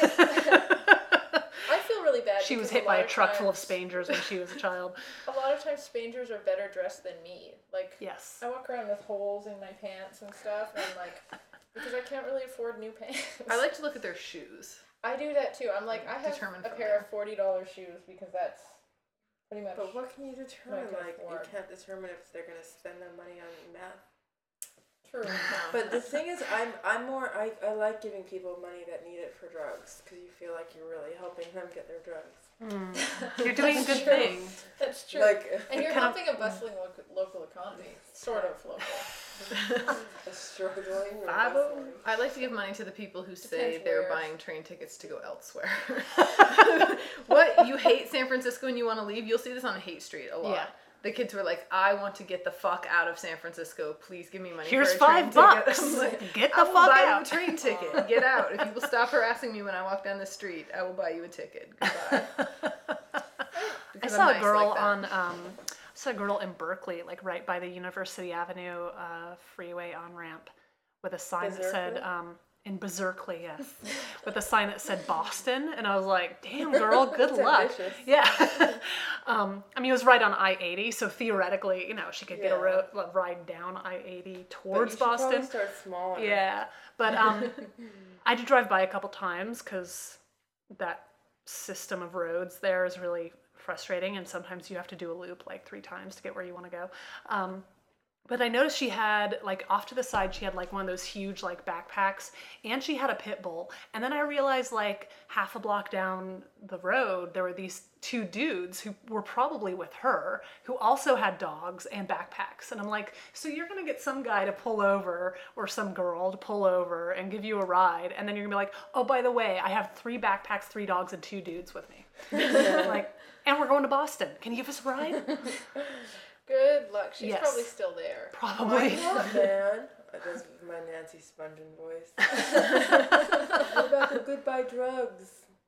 I feel really bad. She was because hit by a truck times, full of Spangers when she was a child. A lot of times Spangers are better dressed than me. Like, Yes. I walk around with holes in my pants and stuff, and like, because I can't really afford new pants. I like to look at their shoes. I do that too. I'm like, I have Determined a from pair there. of forty dollars shoes because that's pretty much. But what can you determine? Like, Like, you afford. can't determine if they're gonna spend their money on meth. True. But the thing is, I'm I'm more I, I like giving people money that need it for drugs because you feel like you're really helping them get their drugs. Mm. You're doing a good true. thing. That's true. Like and you're kind of- helping a bustling local, local economy, sort of local. a struggling. or Five oh. bustling. I like to give money to the people who say Depends they're where. buying train tickets to go elsewhere. What? You hate San Francisco and you want to leave? You'll see this on Hate Street a lot. Yeah. The kids were like, I want to get the fuck out of San Francisco. Please give me money Here's for a train five bucks. ticket. I'm like, Get the I will fuck buy out. you a train ticket. Get out. If people stop harassing me when I walk down the street, I will buy you a ticket. Goodbye. I Because saw I'm a nice girl like that. on, um, I saw a girl in Berkeley, like right by the University Avenue uh, freeway on ramp, with a sign that said, Berserkly? um, in Berkeley, yes, with a sign that said Boston, and I was like, damn girl, good That's luck. ambitious. Yeah. um, I mean, it was right on I eighty, so theoretically, you know, she could get a Yeah. ro- a ride down I eighty But towards you should probably Boston. start smaller. Yeah, but um, I did drive by a couple times because that system of roads there is really frustrating, and sometimes you have to do a loop like three times to get where you want to go. Um, but I noticed she had, like, off to the side, she had like one of those huge like backpacks, and she had a pit bull. And then I realized, like, half a block down the road, there were these two dudes who were probably with her, who also had dogs and backpacks. And I'm like, so you're gonna get some guy to pull over, or some girl to pull over and give you a ride, and then you're gonna be like, oh, by the way, I have three backpacks, three dogs, and two dudes with me. Like, and we're going to Boston. Can you give us a ride? Good luck. She's Yes. probably still there. Probably. What, man? That's my Nancy Spungen voice. What about the goodbye drugs?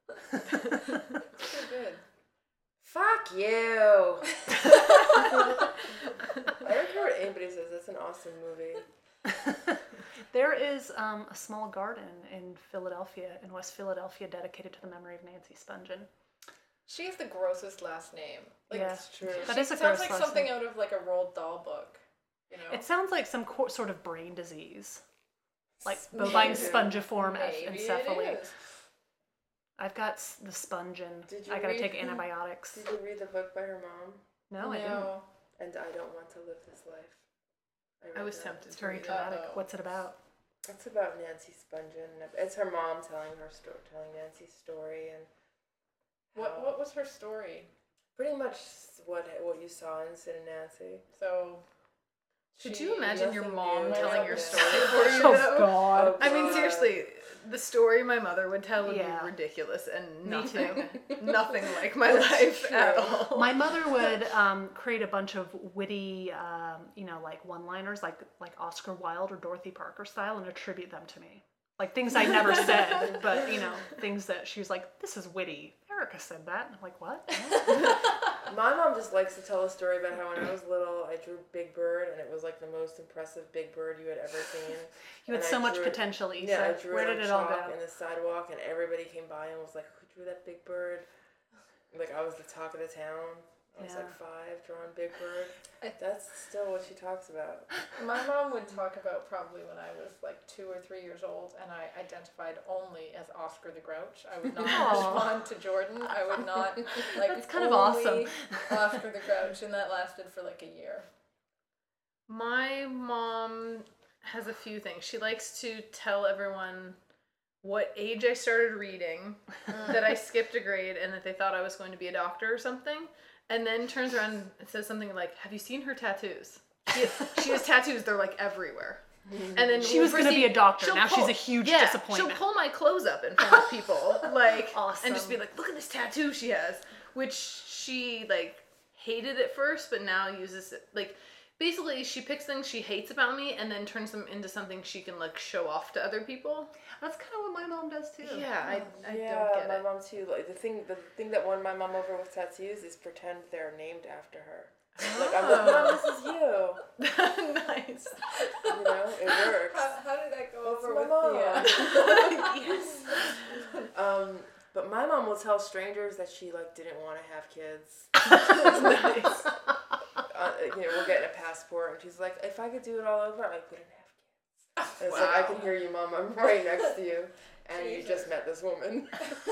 Too good. Fuck you. I don't care what anybody says. That's an awesome movie. There is um, a small garden in Philadelphia, in West Philadelphia, dedicated to the memory of Nancy Spungen. She has the grossest last name. Like, Yeah. It's true. That she is a sounds gross like last something name. out of like a Roald Dahl book. You know. It sounds like some co- sort of brain disease, like Maybe. bovine spongiform Maybe encephaly. it is. I've got s- the spongin. Did you I gotta read- take antibiotics. Did you read the book by her mom? No, I didn't. No. And I Don't Want to Live This Life. I read was that. tempted It's to very read it. dramatic. Uh-oh. What's it about? It's about Nancy Spungen. It's her mom telling her story, telling Nancy's story, and What how- What was her story? pretty much what what you saw in Sid and Nancy. So, Could She- you imagine your nothing mom new. telling Yeah. your story for you? Oh though? God. Oh, I mean, God. seriously, the story my mother would tell would Yeah. be ridiculous and Me nothing, nothing like my life at all. My mother would um, create a bunch of witty, um, you know, like one-liners, like like Oscar Wilde or Dorothy Parker style, and attribute them to me. Like things I never said, but you know, things that she was like, "This is witty." Erica said that. And I'm like, "What?" My mom just likes to tell a story about how when I was little, I drew Big Bird, and it was like the most impressive Big Bird you had ever seen. You had And I so much drew it- potential, Issa. Yeah, I drew Where it did on it all chalk go? in the sidewalk, and everybody came by and was like, "Who drew that Big Bird?" Like I was the talk of the town. I was Yeah. like five, drawing Big Bird. That's still what she talks about. My mom would talk about probably when I was like two or three years old, and I identified only as Oscar the Grouch. I would not Aw. respond to Jordan. I would not like. That's kind of only awesome. Oscar the Grouch, and that lasted for like a year. My mom has a few things. She likes to tell everyone what age I started reading, that I skipped a grade, and that they thought I was going to be a doctor or something. And then turns around and says something like, "Have you seen her tattoos? She has, she has tattoos. They're like everywhere." And then She we'll was gonna proceed- be a doctor. she'll Now pull- she's a huge yeah, disappointment. She'll pull my clothes up in front of people, like, Awesome. and just be like, "Look at this tattoo she has," which she like hated at first, but now uses it like. Basically, she picks things she hates about me and then turns them into something she can like show off to other people. That's kind of what my mom does too. Yeah, I, I yeah, don't get my it. mom too. Like the thing, the thing that won my mom over with tattoos is pretend they're named after her. Like I'm like, Mom, this is you. Nice. You know, it works. How, how did that go It's over my with mom. the? Uh, Yes. Um, but my mom will tell strangers that she like didn't want to have kids. Nice. Uh, you know, we're getting a passport, and she's like, "If I could do it all over, I wouldn't have kids." And it's like, I can hear you, Mom. I'm right next to you, and you just met this woman.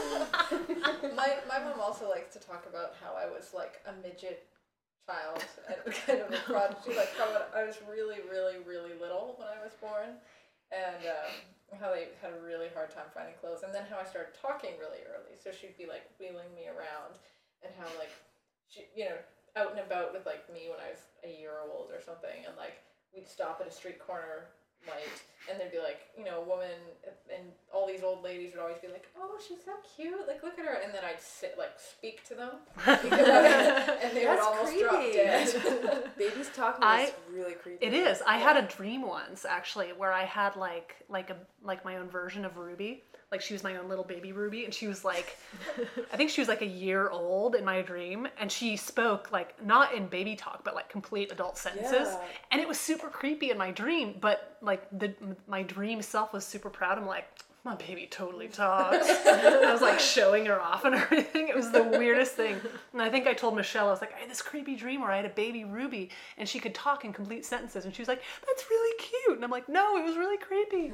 my my mom also likes to talk about how I was like a midget child and kind of a prodigy, like how I was really, really, really little when I was born, and um, how they had a really hard time finding clothes, and then how I started talking really early. So she'd be like wheeling me around, and how like she, you know, out and about with like me when I was a year old or something, and like we'd stop at a street corner light, and there'd be like, you know, a woman, and all these old ladies would always be like, "Oh, she's so cute, like look at her," and then I'd sit like speak to them, because I, and they would That's almost drop creepy. dead. Babies talking I- is really creepy. It is. I had a dream once actually where I had like like a like my own version of Ruby. Like she was my own little baby Ruby, and she was like, I think she was like a year old in my dream, and she spoke like not in baby talk, but like complete adult sentences, Yeah. and it was super creepy in my dream. But like the my dream self was super proud. I'm like, my baby totally talks. And I was like showing her off and everything. It was the weirdest thing. And I think I told Michelle, I was like, I had this creepy dream where I had a baby Ruby, and she could talk in complete sentences, and she was like, that's really cute. And I'm like, no, it was really creepy.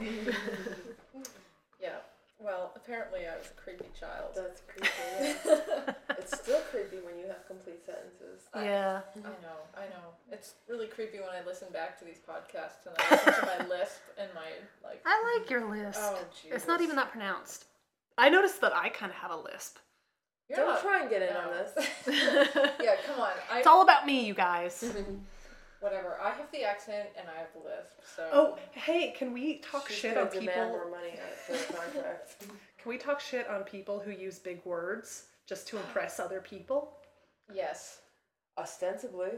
Yeah. Well, apparently I was a creepy child. That's creepy. Yeah. It's still creepy when you have complete sentences. Yeah. I know, I know. It's really creepy when I listen back to these podcasts and I listen to my lisp and my like. I like your lisp. Oh, It's not Jesus. even that pronounced. I noticed that I kind of have a lisp. You're Don't not- try and get in no. on this. Yeah, come on. I It's all about me, you guys. whatever. I have the accent and I have the lisp. So. Oh, hey, can we talk She's shit gonna on demand people? more money for the contract. Can we talk shit on people who use big words just to impress other people? Yes. Ostensibly.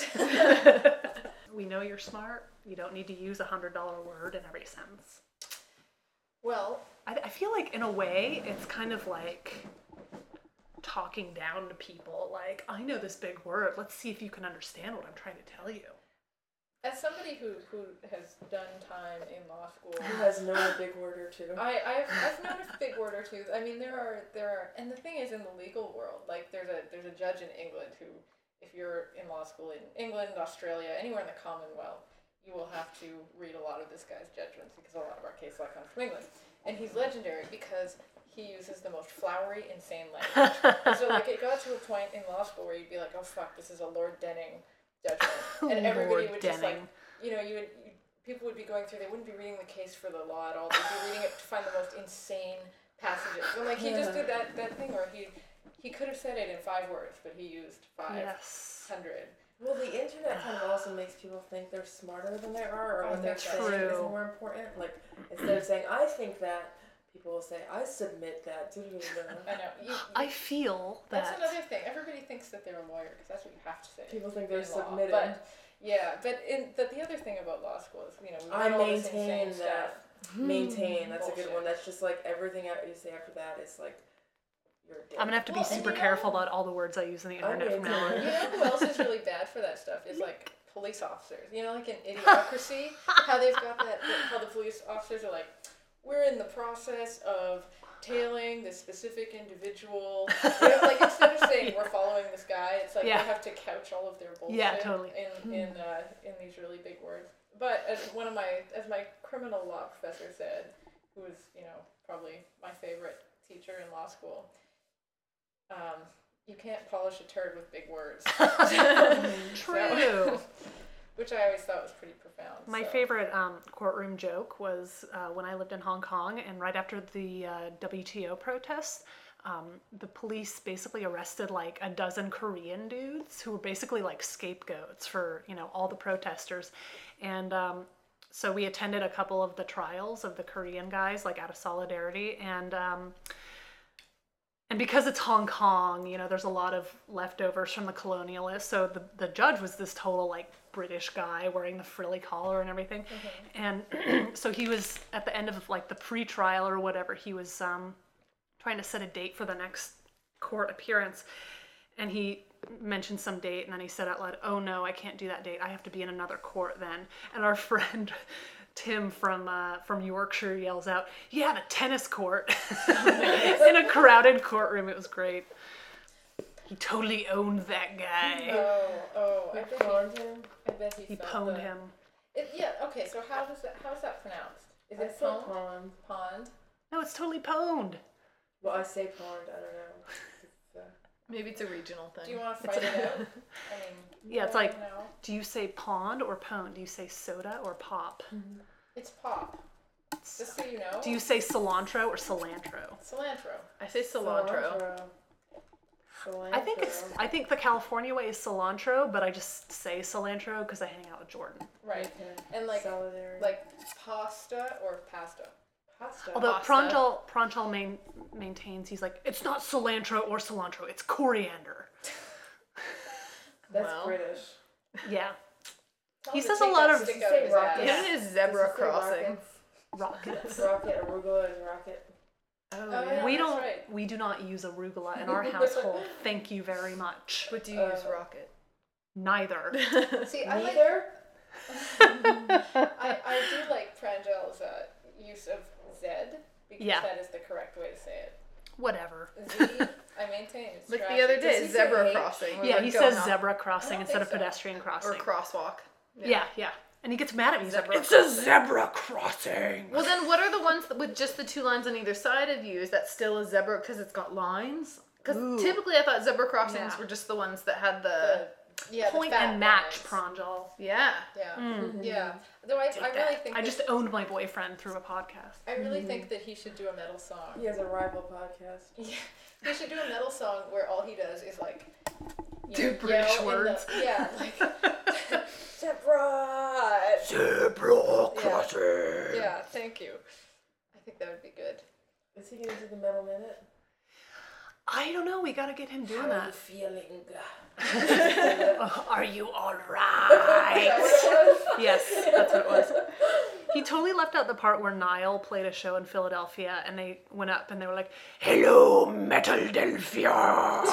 We know you're smart. You don't need to use a hundred dollar word in every sentence. Well, I, I feel like in a way it's kind of like talking down to people. Like, I know this big word. Let's see if you can understand what I'm trying to tell you. as somebody who, who has done time in law school, Who has known a big word or two? I, I've, I've known a big word or two. I mean, there are there are, and the thing is, in the legal world, like there's a there's a judge in England who, if you're in law school in England, Australia, anywhere in the Commonwealth, you will have to read a lot of this guy's judgments because a lot of our case law comes from England, and he's legendary because he uses the most flowery, insane language. And so like it got to a point in law school where you'd be like, oh fuck, this is a Lord Denning judgment, and everybody Lord would just like, Denning. you know, you would. You, people would be going through, they wouldn't be reading the case for the law at all, they'd be reading it to find the most insane passages. And like he just did that, that thing where he he could have said it in five words, but he used five Yes. hundred. Well, the internet kind of also makes people think they're smarter than they are, or I what they're think saying True. is more important. Like, instead of saying, I think that, people will say, I submit that. I know. You, I feel that. that's another thing. Everybody thinks that they're a lawyer because that's what you have to say. People think they're in law. submitted. But, yeah, but in but the other thing about law school is, you know, we I learn all this maintain insane that. stuff. Maintain. That's a good Bullshit. one. That's just like everything out- you say after that is like, you're a dick. I'm gonna have to be Well, and super you know- careful about all the words I use on the I internet from now on. maintain. You know who else is really bad for that stuff is like police officers. You know, like in Idiocracy, how they've got that, how the police officers are like, we're in the process of tailing this specific individual. You know, like instead of saying we're following this guy, it's like Yeah. they have to couch all of their bullshit Yeah, totally. in in uh, in these really big words. But as one of my as my criminal law professor said, who was, you know, probably my favorite teacher in law school, um, you can't polish a turd with big words. True. Which I always thought was pretty profound. My so. favorite um, courtroom joke was uh, when I lived in Hong Kong, and right after the uh, W T O protests, um, the police basically arrested like a dozen Korean dudes who were basically like scapegoats for, you know, all the protesters. And um, so we attended a couple of the trials of the Korean guys, like out of solidarity. And um, and because it's Hong Kong, you know, there's a lot of leftovers from the colonialists. So the, the judge was this total like British guy wearing the frilly collar and everything. And so he was at the end of like the pre-trial or whatever, he was um, trying to set a date for the next court appearance. And he mentioned some date, and then he said out loud, "Oh no, I can't do that date. I have to be in another court then." And our friend Tim from uh, from Yorkshire yells out, "Yeah, the tennis court," in a crowded courtroom. It was great. He totally owned that guy. Oh, oh, I You bet pwned he, him? I bet he, He felt pwned the- him. It, yeah. Okay. So how does that? How is that pronounced? Is I it say pwned? pond. Pond. No, it's totally pwned. Well, I say pond. I don't know. It's, uh, Maybe it's a regional thing. Do you want to fight it out? I mean. Yeah, it's no, like, no. do you say pond or pone? Do you say soda or pop? It's pop. Just so you know. Do you say cilantro or cilantro? Cilantro. I say cilantro. Cilantro. I think it's. I think the California way is cilantro, but I just say cilantro because I hang out with Jordan. Right. Okay. And like Solidarity. like pasta or pasta. pasta. Although Pasta. Pranjal Pranjal main, maintains he's like, it's not cilantro or cilantro, it's coriander. That's Well. British. Yeah, Tell He him to says take a lot that of- stick Does out it of say his rocket? ass. It is Does zebra it say crossing. rockets. Rocket, arugula, and rocket. Oh, Oh, yeah. yeah. we that's don't. right. We do not use arugula in our household. Thank you very much. But do you Uh, use rocket? Neither. See, I like. Neither? I, I do like Pranjal's uh, use of Zed because Yeah. that is the correct way to say it. Whatever. Z, I maintain. It's Like trashy. the other Does day, he say zebra H? crossing. we Yeah, were he going says off- zebra I crossing don't instead of think so. pedestrian crossing. Or crosswalk. yeah, yeah. And he gets mad at me. He's like, Zebra it's a crossing. zebra crossing. Well, then what are the ones that, with just the two lines on either side of you? Is that still a zebra because it's got lines? Because Ooh. typically I thought zebra crossings Yeah. were just the ones that had the. The, yeah, the Point fat and match, lines. Pranjal. Yeah. Yeah, yeah. Though I, I really think I that, just owned my boyfriend through a podcast. I really think that he should do a metal song. He has a rival podcast. Yeah, he should do a metal song where all he does is like you Do know, British yell in the- words. yeah, like Zebra! Zebra yeah, yeah. Thank you. I think that would be good. Is he gonna do the metal minute? I don't know. We gotta get him doing How are you that. feeling? Oh, are you all Is that right? what it was? Yes, that's what it was. He totally left out the part where Niall played a show in Philadelphia, and they went up and they were like, "Hello, Metadelphia."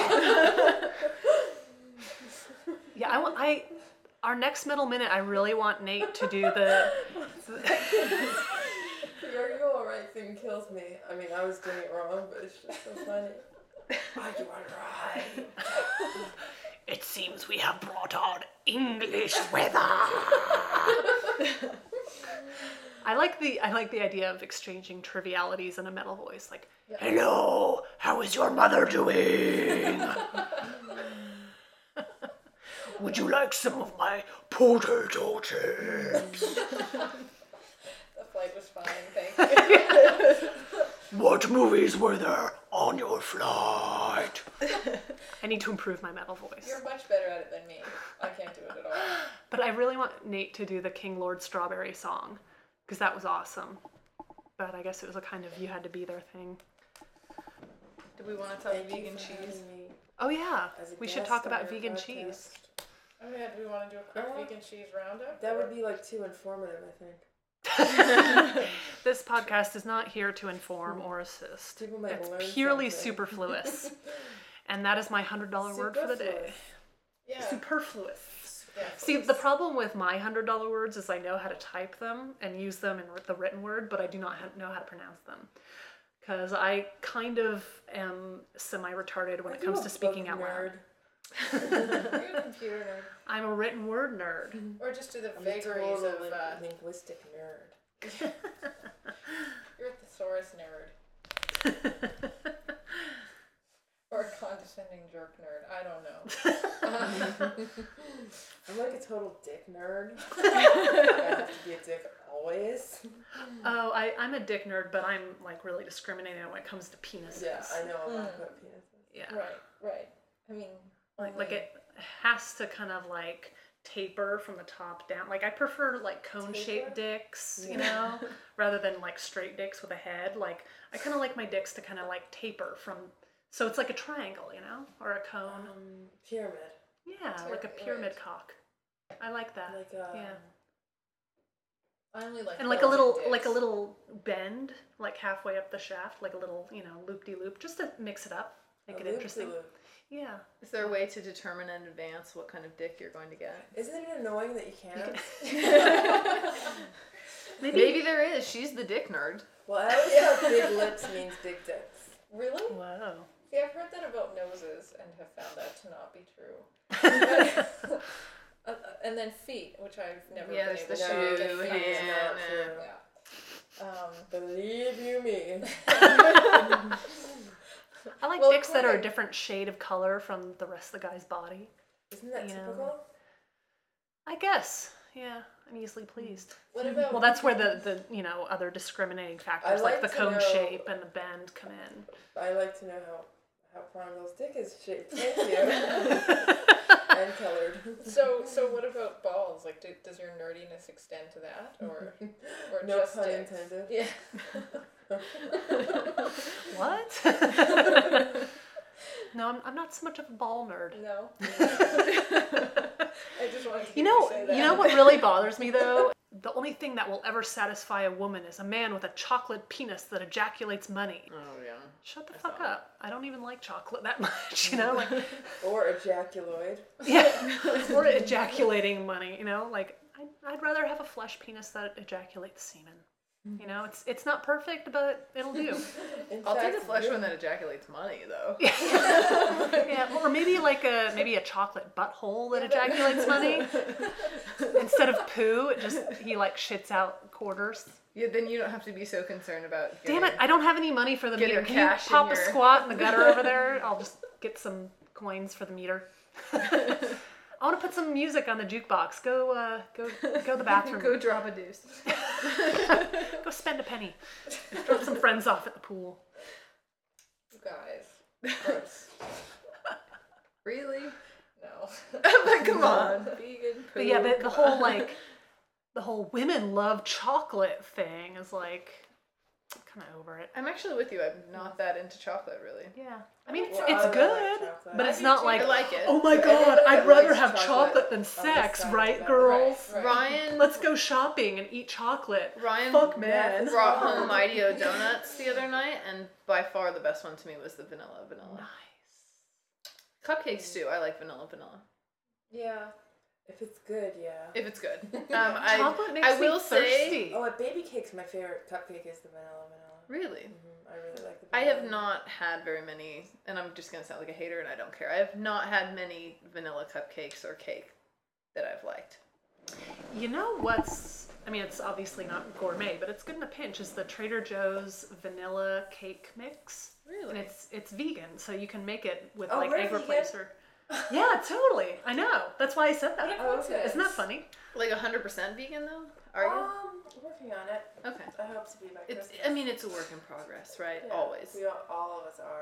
Yeah, I want. I our next middle minute. I really want Nate to do the. The are you alright thing kills me. I mean, I was doing it wrong, but it's just so funny. Are you alright? It seems we have brought on English weather. I like the I like the idea of exchanging trivialities in a metal voice, like, "Hello, how is your mother doing? Would you like some of my potato chips? The flight was fine, thank you. What movies were there on your flight?" I need to improve my metal voice. You're much better at it than me. I can't do But I really want Nate to do the King Lord Strawberry song, because that was awesome. But I guess it was a kind of you had to be there thing. Do we want to talk Thank you vegan for cheese? having me Oh yeah, as a we should guest talk on about your vegan podcast. cheese. Oh yeah, do we want to do a quick Uh, vegan cheese roundup? That or- would be like too informative, I think. This podcast is not here to inform or assist. People might It's learn purely something. superfluous. And that is my one hundred dollars word for the day. Superfluous. Yeah. Superfluous. yeah. See, the problem with my one hundred dollars words is I know how to type them and use them in the written word, but I do not ha- know how to pronounce them. Because I kind of am semi-retarded when Are it you comes a to speaking book out loud. nerd? You're a computer nerd. I'm a written word nerd. Or just do the I'm a vagaries total of. lin- Uh, linguistic nerd. you're a thesaurus nerd. Or a condescending jerk nerd. I don't know. I'm like a total dick nerd. I have to be a dick always. Oh, I, I'm a dick nerd, but I'm like really discriminating when it comes to penises. Yeah, I know about Mm. what penises. Yeah. Right, right. I mean, Like, like only- it has to kind of like taper from the top down. Like I prefer like cone shaped Taper? dicks, you know, rather than like straight dicks with a head. Like I kind of like my dicks to kind of like taper from, so it's like a triangle, you know, or a cone. Um, pyramid. Yeah, Ter- like a pyramid right. cock. I like that. Like a. Yeah. I only like And like a Belgian little, dicks. like a little bend, like halfway up the shaft, like a little, you know, loop de loop, just to mix it up, make a it loop interesting. de loop. Yeah. Is there a way to determine in advance what kind of dick you're going to get? Isn't it annoying that you can't? Maybe. Maybe there is. She's the dick nerd. Well, I always thought big lips means big dicks. Really? Whoa. See, I've heard that about noses and have found that to not be true. Uh, and then feet, which I've never Yeah, been there's able the to shoe, get feet feet. is hand, not and- true. Yeah. Um, Believe you me. I like Well, dicks that are a according- different shade of color from the rest of the guy's body. Isn't that You know. typical? I guess. Yeah, I'm easily pleased. what about? Well, that's where the, the you know, other discriminating factors like, like the to cone know- shape and the bend come in. I like to know how how Prondel's dick is shaped. Thank you. And colored. So, so what about balls? Like, do, does your nerdiness extend to that, or or No just pun dicks? intended. Yeah. What? No, I'm, I'm not so much of a ball nerd. No. I just wanted to You hear know, say that. you know what really bothers me though? The only thing that will ever satisfy a woman is a man with a chocolate penis that ejaculates money. Oh yeah. Shut the fuck up. I don't even like chocolate that much, you know? Like, Or ejaculoid. yeah. Or ejaculating money, you know? Like, I'd, I'd rather have a flesh penis that ejaculates semen. You know, it's it's not perfect, but it'll do. In I'll take fact, the flesh you- one that ejaculates money though. Yeah, or maybe like a maybe a chocolate butthole that ejaculates money. Instead of poo, it just he like shits out quarters. Yeah, then you don't have to be so concerned about. Damn getting- it, I don't have any money for the Getting meter. Can cash you in pop a your- squat in the gutter over there? I'll just get some coins for the meter. I want to put some music on the jukebox. Go, uh, go, go to the bathroom. Go drop a deuce. Go spend a penny. Drop some friends off at the pool. You guys. Gross. Really? No. But come on, vegan. But yeah, the, poo, the come whole on. like, the whole women love chocolate thing is like, I'm kind of over it. I'm actually with you. I'm not that into chocolate, really. Yeah, I mean it's, Well, it's I like good, chocolate. but I it's do not too. like, I like it. oh my So god, everybody I'd rather likes have chocolate chocolate than on this sex, side right, of that. girls? Right. Ryan, Let's go shopping and eat chocolate. Ryan Fuck man. brought home Ideo donuts the other night, and by far the best one to me was the vanilla vanilla. Nice. Cupcakes too. I like vanilla vanilla. Yeah. If it's good, yeah. If it's good. Um, I Chocolate makes I will me say- thirsty. Oh, at baby cakes, my favorite cupcake is the vanilla vanilla. really. hmm I really like the I vanilla. have not had very many, and I'm just gonna sound like a hater, and I don't care. I have not had many vanilla cupcakes or cake that I've liked. You know what's, I mean, it's obviously not gourmet, but it's good in a pinch, is the Trader Joe's vanilla cake mix. Really? And it's it's vegan, so you can make it with Oh, like we're egg vegan? replacer. Yeah, I I know. That's why I said that. What a Oh, okay. coincidence. Isn't that funny? Like one hundred percent vegan though? Are you? Um, working on it. Okay. I hope to be by It's. Christmas. I mean, it's a work in progress, right? Yeah, Always. We all, all of us are.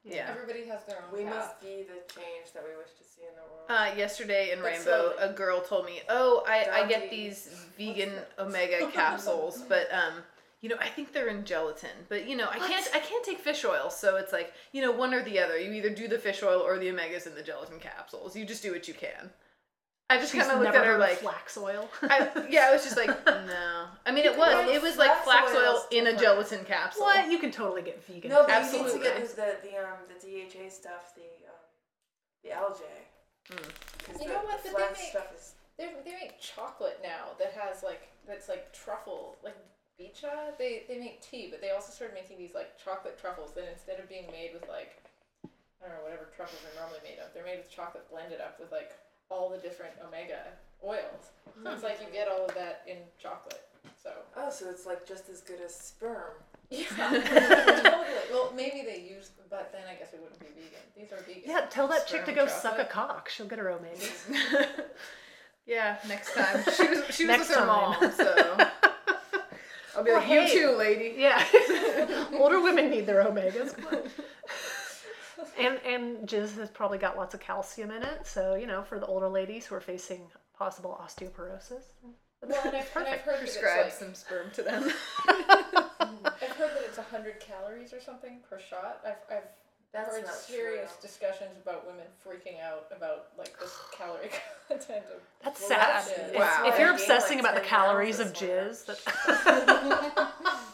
Yeah. Everybody has their own We path. must be the change that we wish to see in the world. Uh, yesterday in But Rainbow, slowly. a girl told me, "Oh, I, I get Doggy. these vegan omega capsules, but um, you know, I think they're in gelatin. But you know, I can't I can't take fish oil, so it's like, you know, one or the other. You either do the fish oil or the omegas in the gelatin capsules. You just do what you can." I just She's kind of looked never at her heard of like, flax oil. I, yeah, I was just like, no. I mean, it was Right, it was like flax flax oil oil is in a different. gelatin capsule. What? You can totally get vegan. No, but Absolutely. you need to get the the um the D H A stuff, the um the algae. Mm. Because You the, know what, the but they flax make- stuff is. They they make chocolate now that has like that's like truffle like Beecha. They they make tea, but they also started making these like chocolate truffles that instead of being made with like I don't know whatever truffles are normally made of, they're made with chocolate blended up with like all the different omega oils. So it's like you get all of that in chocolate. So Oh, so it's like just as good as sperm. yeah, totally. Well, maybe they use, but then I guess it wouldn't be vegan. These are vegan. Yeah, tell that chick to Sperm go suck a chocolate. cock. She'll get her omegas. Yeah, next time. She was she was Next with her time. mom, so I'll be Well, like, you hey. too, lady. Yeah. Older women need their omegas. Come on. And and jizz has probably got lots of calcium in it, so you know, for the older ladies who are facing possible osteoporosis. Well, and I've, and I've Perfect. heard that it's Prescribe like, some sperm to them. I've heard that it's one hundred calories or something per shot. I've, I've That's heard not serious true. discussions about women freaking out about like this calorie content of That's Well, sad. that's- If- Wow. If I you're gained, obsessing like, about the ten calories pounds of this jizz, that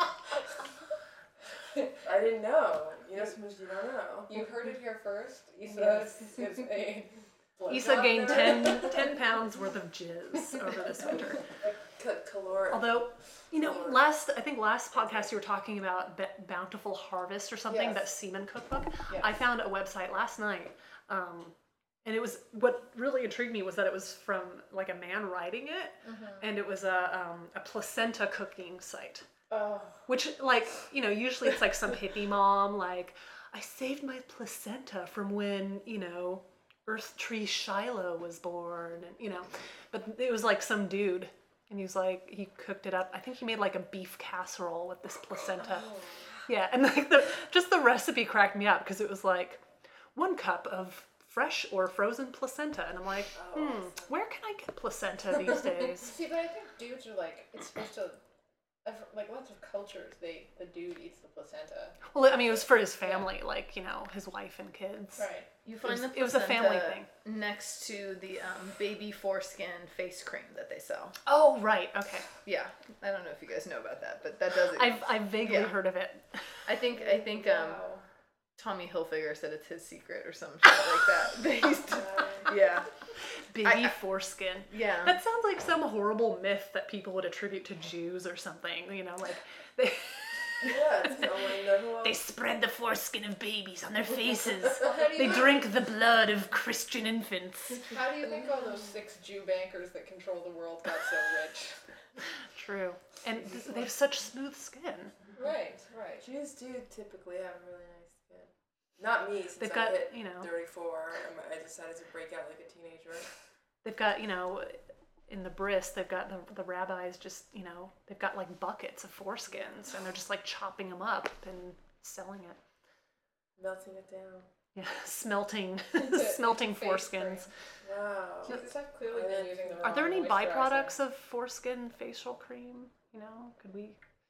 I didn't know. You know, sometimes you don't know. You heard it here first. Issa Yes. is a blood Issa gained ten, there. ten pounds worth of jizz over this winter. Ca- caloric. Although, you know, last I think last podcast you were talking about Be- Bountiful Harvest or something, Yes. that semen cookbook. Yes. I found a website last night, um, and it was what really intrigued me was that it was from like a man writing it, and it was a um, a placenta cooking site. Oh, Which, like, you know, usually it's like some hippie mom, like, I saved my placenta from when, you know, Earth Tree Shiloh was born, and, you know, but it was like some dude, and he was like, he cooked it up. I think he made like a beef casserole with this placenta. Yeah, and like the, just the recipe cracked me up because it was like one cup of fresh or frozen placenta, and I'm like, hmm, where can I get placenta these days? see, but I think dudes are like it's supposed to. I've, like lots of cultures, they the dude eats the placenta. Well, I mean, it was for his family, like, you know, his wife and kids. Right. You find was- the it was a family placenta thing. next to the um, baby foreskin face cream that they sell. Oh, right. Okay. Yeah, I don't know if you guys know about that, but that does it. I've I've vaguely Yeah. heard of it. I think I think um, Wow. Tommy Hilfiger said it's his secret or some shit like that. They used to, yeah, Baby I- I- foreskin. yeah. That sounds like some horrible myth that people would attribute to Jews or something. You know, like they Yeah, it's going the whole. they spread the foreskin of babies on their faces. Well, how do you They drink the blood of Christian infants. How do you think all those six Jew bankers that control the world got so rich? True. And th- they have such smooth skin. Right, right. Jews do typically have really nice skin. Not me, since They've I got, hit you know, thirty-four and I decided to break out like a teenager. they've got, you know, in the bris, they've got the, the rabbis just, you know, they've got like buckets of foreskins and they're just like chopping them up and selling it. Melting it down. Yeah, smelting, Into- smelting into face foreskins. Wow. Jesus, I've clearly been using the wrong Are there any moisturizer. byproducts of foreskin facial cream? You know, could we?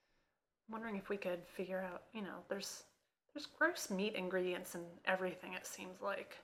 I'm wondering if we could figure out. You know, there's there's gross meat ingredients in everything. It seems like.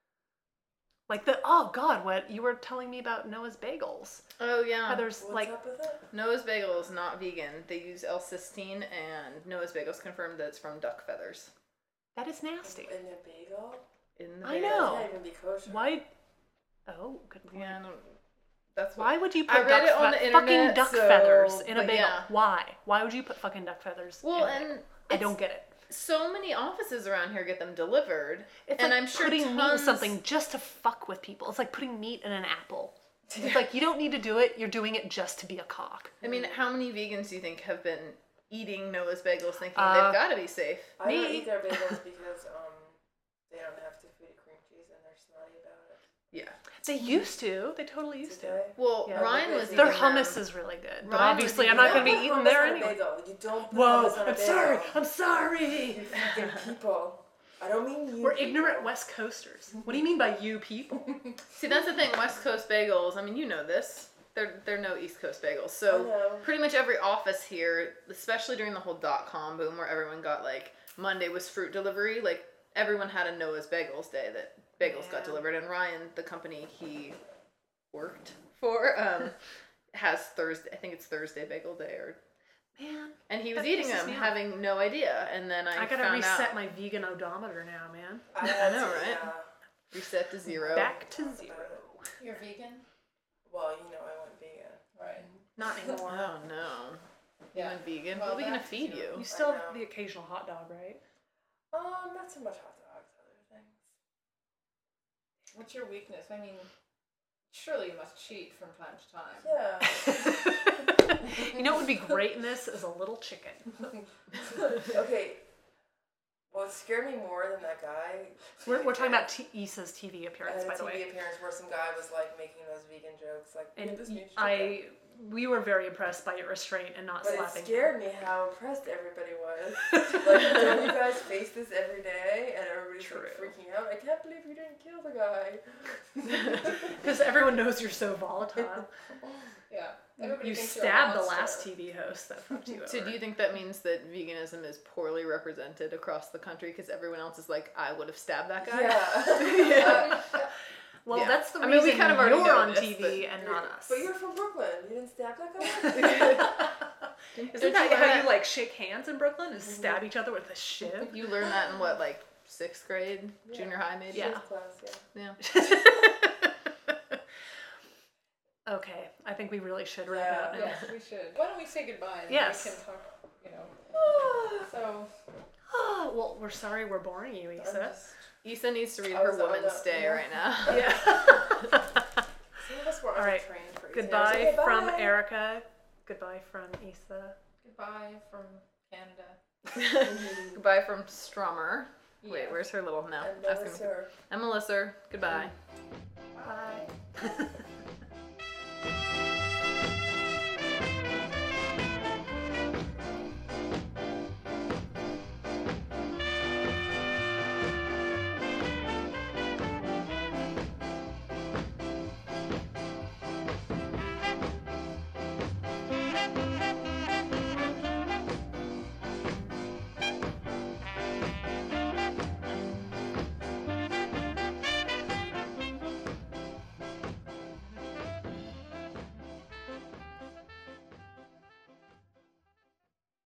Like the oh god, what you were telling me about Noah's bagels? Oh yeah. How there's What's like up with it? Noah's Bagel is not vegan. They use L-cysteine, and Noah's Bagels confirmed that it's from duck feathers. that is nasty. In a bagel? In the I bagel. know. That can't even be kosher. Why? Oh, good point. Yeah, I don't, that's what. Why would you I put read duck it on fe- the fucking internet, duck so- feathers in a but bagel? yeah. Why? Why would you put fucking duck feathers? Well, in a bagel? and I it's- don't get it. So many offices around here get them delivered, It's and like I'm sure putting meat in tons- something just to fuck with people. It's like putting meat in an apple. It's like you don't need to do it. You're doing it just to be a cock. I mean, how many vegans do you think have been eating Noah's Bagels thinking Uh, they've got to be safe? I don't Me. eat their bagels because um they don't have to feed cream cheese and they're snotty about it. Yeah. They used to. They totally used to. Today. Well, Yeah. Ryan was Their eating hummus them. is really good, but Ryan obviously was I'm not You going to don't be put eating hummus there on a anyway. bagel. You don't put Whoa! hummus on a I'm bagel. sorry. I'm sorry. You fucking people. I don't mean you. We're people. ignorant West Coasters. What do you mean by you people? See, that's the thing. West Coast bagels. I mean, you know this. They're they're no East Coast bagels. So I know. pretty much every office here, especially during the whole dot com boom, where everyone got like Monday was fruit delivery. Like everyone had a Noah's Bagels day that bagels got Yeah. delivered, and Ryan, the company he worked for, um, has Thursday. I think it's Thursday Bagel Day, or Man, and he was that eating pisses them, me off. having no idea. And then I, I gotta found reset out my vegan odometer now, man. I, I know, to, right? Yeah. reset to zero. Back to zero. You're vegan? Well, you know, I went vegan. Right. Not anymore. Oh no. You Yeah. went vegan? Well, what are we gonna back to feed zero. you? You still I have know. the occasional hot dog, right? Um, not so much hot dogs, other things. What's your weakness? I mean, surely you must cheat from time to time. Yeah. You know what would be great in this is a little chicken. Okay. What scared me more than that guy? We're, we're talking about T- Issa's T V appearance, and by a the T V way. appearance where some guy was like making those vegan jokes, like And "Eat this meat I, chicken." we were very impressed by your restraint and not But it slapping. scared me how impressed everybody was. Like, don't you guys face this every day? And everybody's like, True. freaking out. I can't believe you didn't kill the guy. Because everyone knows you're so volatile. Yeah. Everybody You thinks you're a stabbed the monster. last T V host that fucked you over. So do you think that means that veganism is poorly represented across the country because everyone else is like, I would have stabbed that guy? Yeah. Well, Yeah. that's the I mean, we reason kind of already you're know on this, T V but- and not us. But you're from Brooklyn. You didn't stab that guy? Isn't Don't that you how learn you like shake hands in Brooklyn? Is stab each other with a shiv? You learned that in what, like sixth grade, Yeah. junior high, maybe? Yeah. Class, yeah. Yeah. Okay, I think we really should wrap Yeah. out now. Yes, we should. Why don't we say goodbye and Yes. we can talk, you know. So, Oh, well, we're sorry we're boring you, I'm Issa. just- Issa needs to read I her was on Woman's the- Day yeah. right now. Yeah. some of us were All right. undertrained for Goodbye Okay, bye. from Erica. Goodbye from Issa. Goodbye from Canada. Goodbye from Strummer. Wait, Yeah. where's her little no? And ask him. Melissa. And Melissa. Goodbye. Bye.